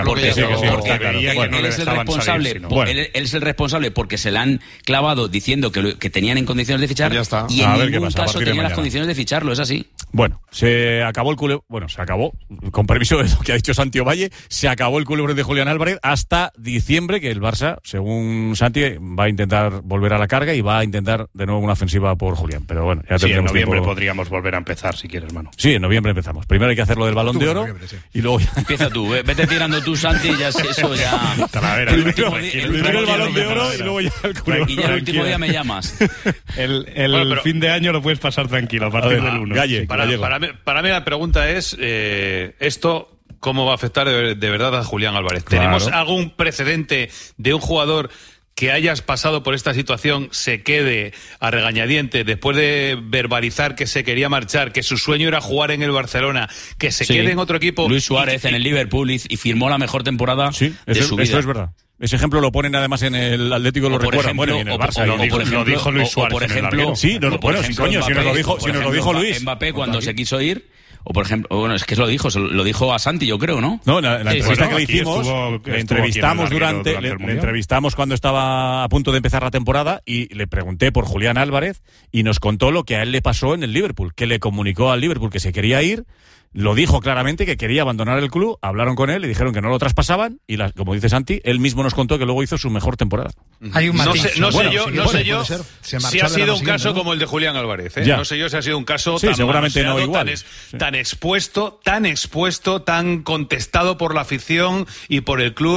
porque él es el responsable, bueno. él, él es el responsable porque se le han clavado diciendo que, lo, que tenían en condiciones de fichar pues y en ningún caso tenía las condiciones de fichar. Es así. Bueno, se acabó el culebro. Bueno, se acabó, con permiso de lo que ha dicho Santi Ovalle, se acabó el culebro de Julián Álvarez hasta diciembre, que el Barça, según Santi, va a intentar volver a la carga y va a intentar de nuevo una ofensiva por Julián. Pero bueno, ya sí, en noviembre tiempo... podríamos volver a empezar, si quieres, mano. Sí, en noviembre empezamos. Primero hay que hacer lo del Balón tú, de Oro sí. y luego... Empieza tú, vete tirando tú, Santi, y ya eso ya... Talavera, el último, el el primero el Balón de Oro y luego ya el culebro. Y ya el último día me llamas. El, el bueno, pero... fin de año lo puedes pasar tranquilo, a partir a ver, del uno. Galle, para, para, mí, para mí la pregunta es, eh, esto... ¿Cómo va a afectar de, de verdad a Julián Álvarez? Claro. ¿Tenemos algún precedente de un jugador que hayas pasado por esta situación se quede a regañadientes después de verbalizar que se quería marchar, que su sueño era jugar en el Barcelona, que se sí. quede en otro equipo? Luis Suárez y, en el Liverpool y, y firmó la mejor temporada sí, de eso, su vida. Eso es verdad. Ese ejemplo lo ponen además en el Atlético, lo recuerdan, bueno, y en el Barça. O, o, lo, dijo, ejemplo, lo dijo Luis Suárez. O por ejemplo, sí, no, bueno, ejemplo, coño, Mbappé, si nos lo dijo, si nos lo dijo Luis. Mbappé cuando se quiso ir. O por ejemplo, bueno, es que lo dijo, lo dijo a Santi, yo creo, ¿no? No, en la, en la sí, entrevista bueno, que le hicimos, estuvo, le entrevistamos durante, durante le, le entrevistamos cuando estaba a punto de empezar la temporada y le pregunté por Julián Álvarez y nos contó lo que a él le pasó en el Liverpool, que le comunicó al Liverpool que se quería ir, lo dijo claramente que quería abandonar el club, hablaron con él, le dijeron que no lo traspasaban y, la, como dice Santi, él mismo nos contó que luego hizo su mejor temporada. Hay un no sé, no bueno, sé yo, sí, no sé yo si ha sido un caso ¿no? como el de Julián Álvarez. ¿eh? No sé yo si ha sido un caso sí, tan seguramente no igual. Tan, es, sí. tan expuesto, tan expuesto, tan contestado por la afición y por el club,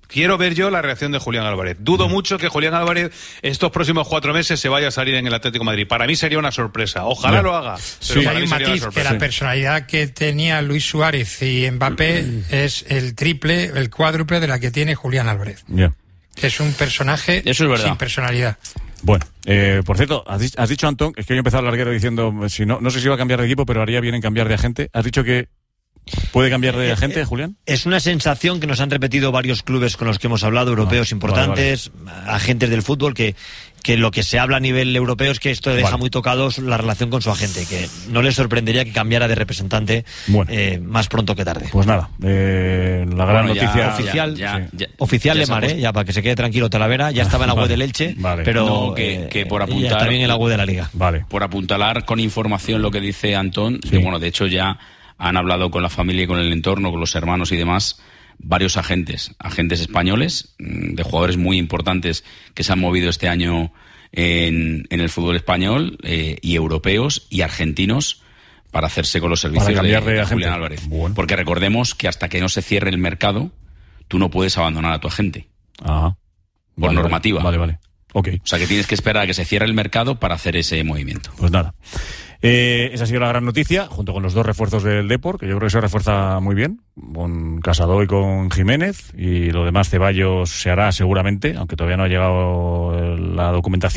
quiero ver yo la reacción de Julián Álvarez. Dudo mm. mucho que Julián Álvarez estos próximos cuatro meses se vaya a salir en el Atlético de Madrid. Para mí sería una sorpresa. Ojalá yeah. lo haga. Pero sí, para hay mí un sería matiz, una que la personalidad que tenía Luis Suárez y Mbappé mm. es el triple, el cuádruple de la que tiene Julián Álvarez. Yeah. Que es un personaje Eso es sin personalidad. Bueno, eh, por cierto, has, has dicho, Antón, es que yo he empezado el larguero diciendo, si no, no sé si iba a cambiar de equipo, pero haría bien en cambiar de agente. Has dicho que ¿puede cambiar de agente, Julián? Es una sensación que nos han repetido varios clubes con los que hemos hablado, europeos ah, importantes, vale, vale. agentes del fútbol, que, que lo que se habla a nivel europeo es que esto deja vale. muy tocados la relación con su agente, que no le sorprendería que cambiara de representante bueno. eh, más pronto que tarde. Pues nada, eh, la gran bueno, noticia... Ya, oficial, ya, ya, oficial ya Lemar, ¿eh? Ya para que se quede tranquilo Talavera, ya estaba en la web vale, del Elche, vale. pero no, que, que por apuntar... ya también en la web de la Liga. Vale. Por apuntalar con información lo que dice Antón, sí. que bueno, de hecho ya... han hablado con la familia y con el entorno, con los hermanos y demás, varios agentes, agentes españoles, de jugadores muy importantes que se han movido este año en, en el fútbol español, eh, y europeos y argentinos, para hacerse con los servicios de, de, de Julián Álvarez. Bueno. Porque recordemos que hasta que no se cierre el mercado, tú no puedes abandonar a tu agente. Ajá. Por vale, normativa. Vale, vale. Okay. O sea que tienes que esperar a que se cierre el mercado para hacer ese movimiento. Pues nada. Eh, esa ha sido la gran noticia, junto con los dos refuerzos del Depor, que yo creo que se refuerza muy bien, con Casado y con Jiménez, y lo demás Ceballos se hará seguramente, aunque todavía no ha llegado la documentación.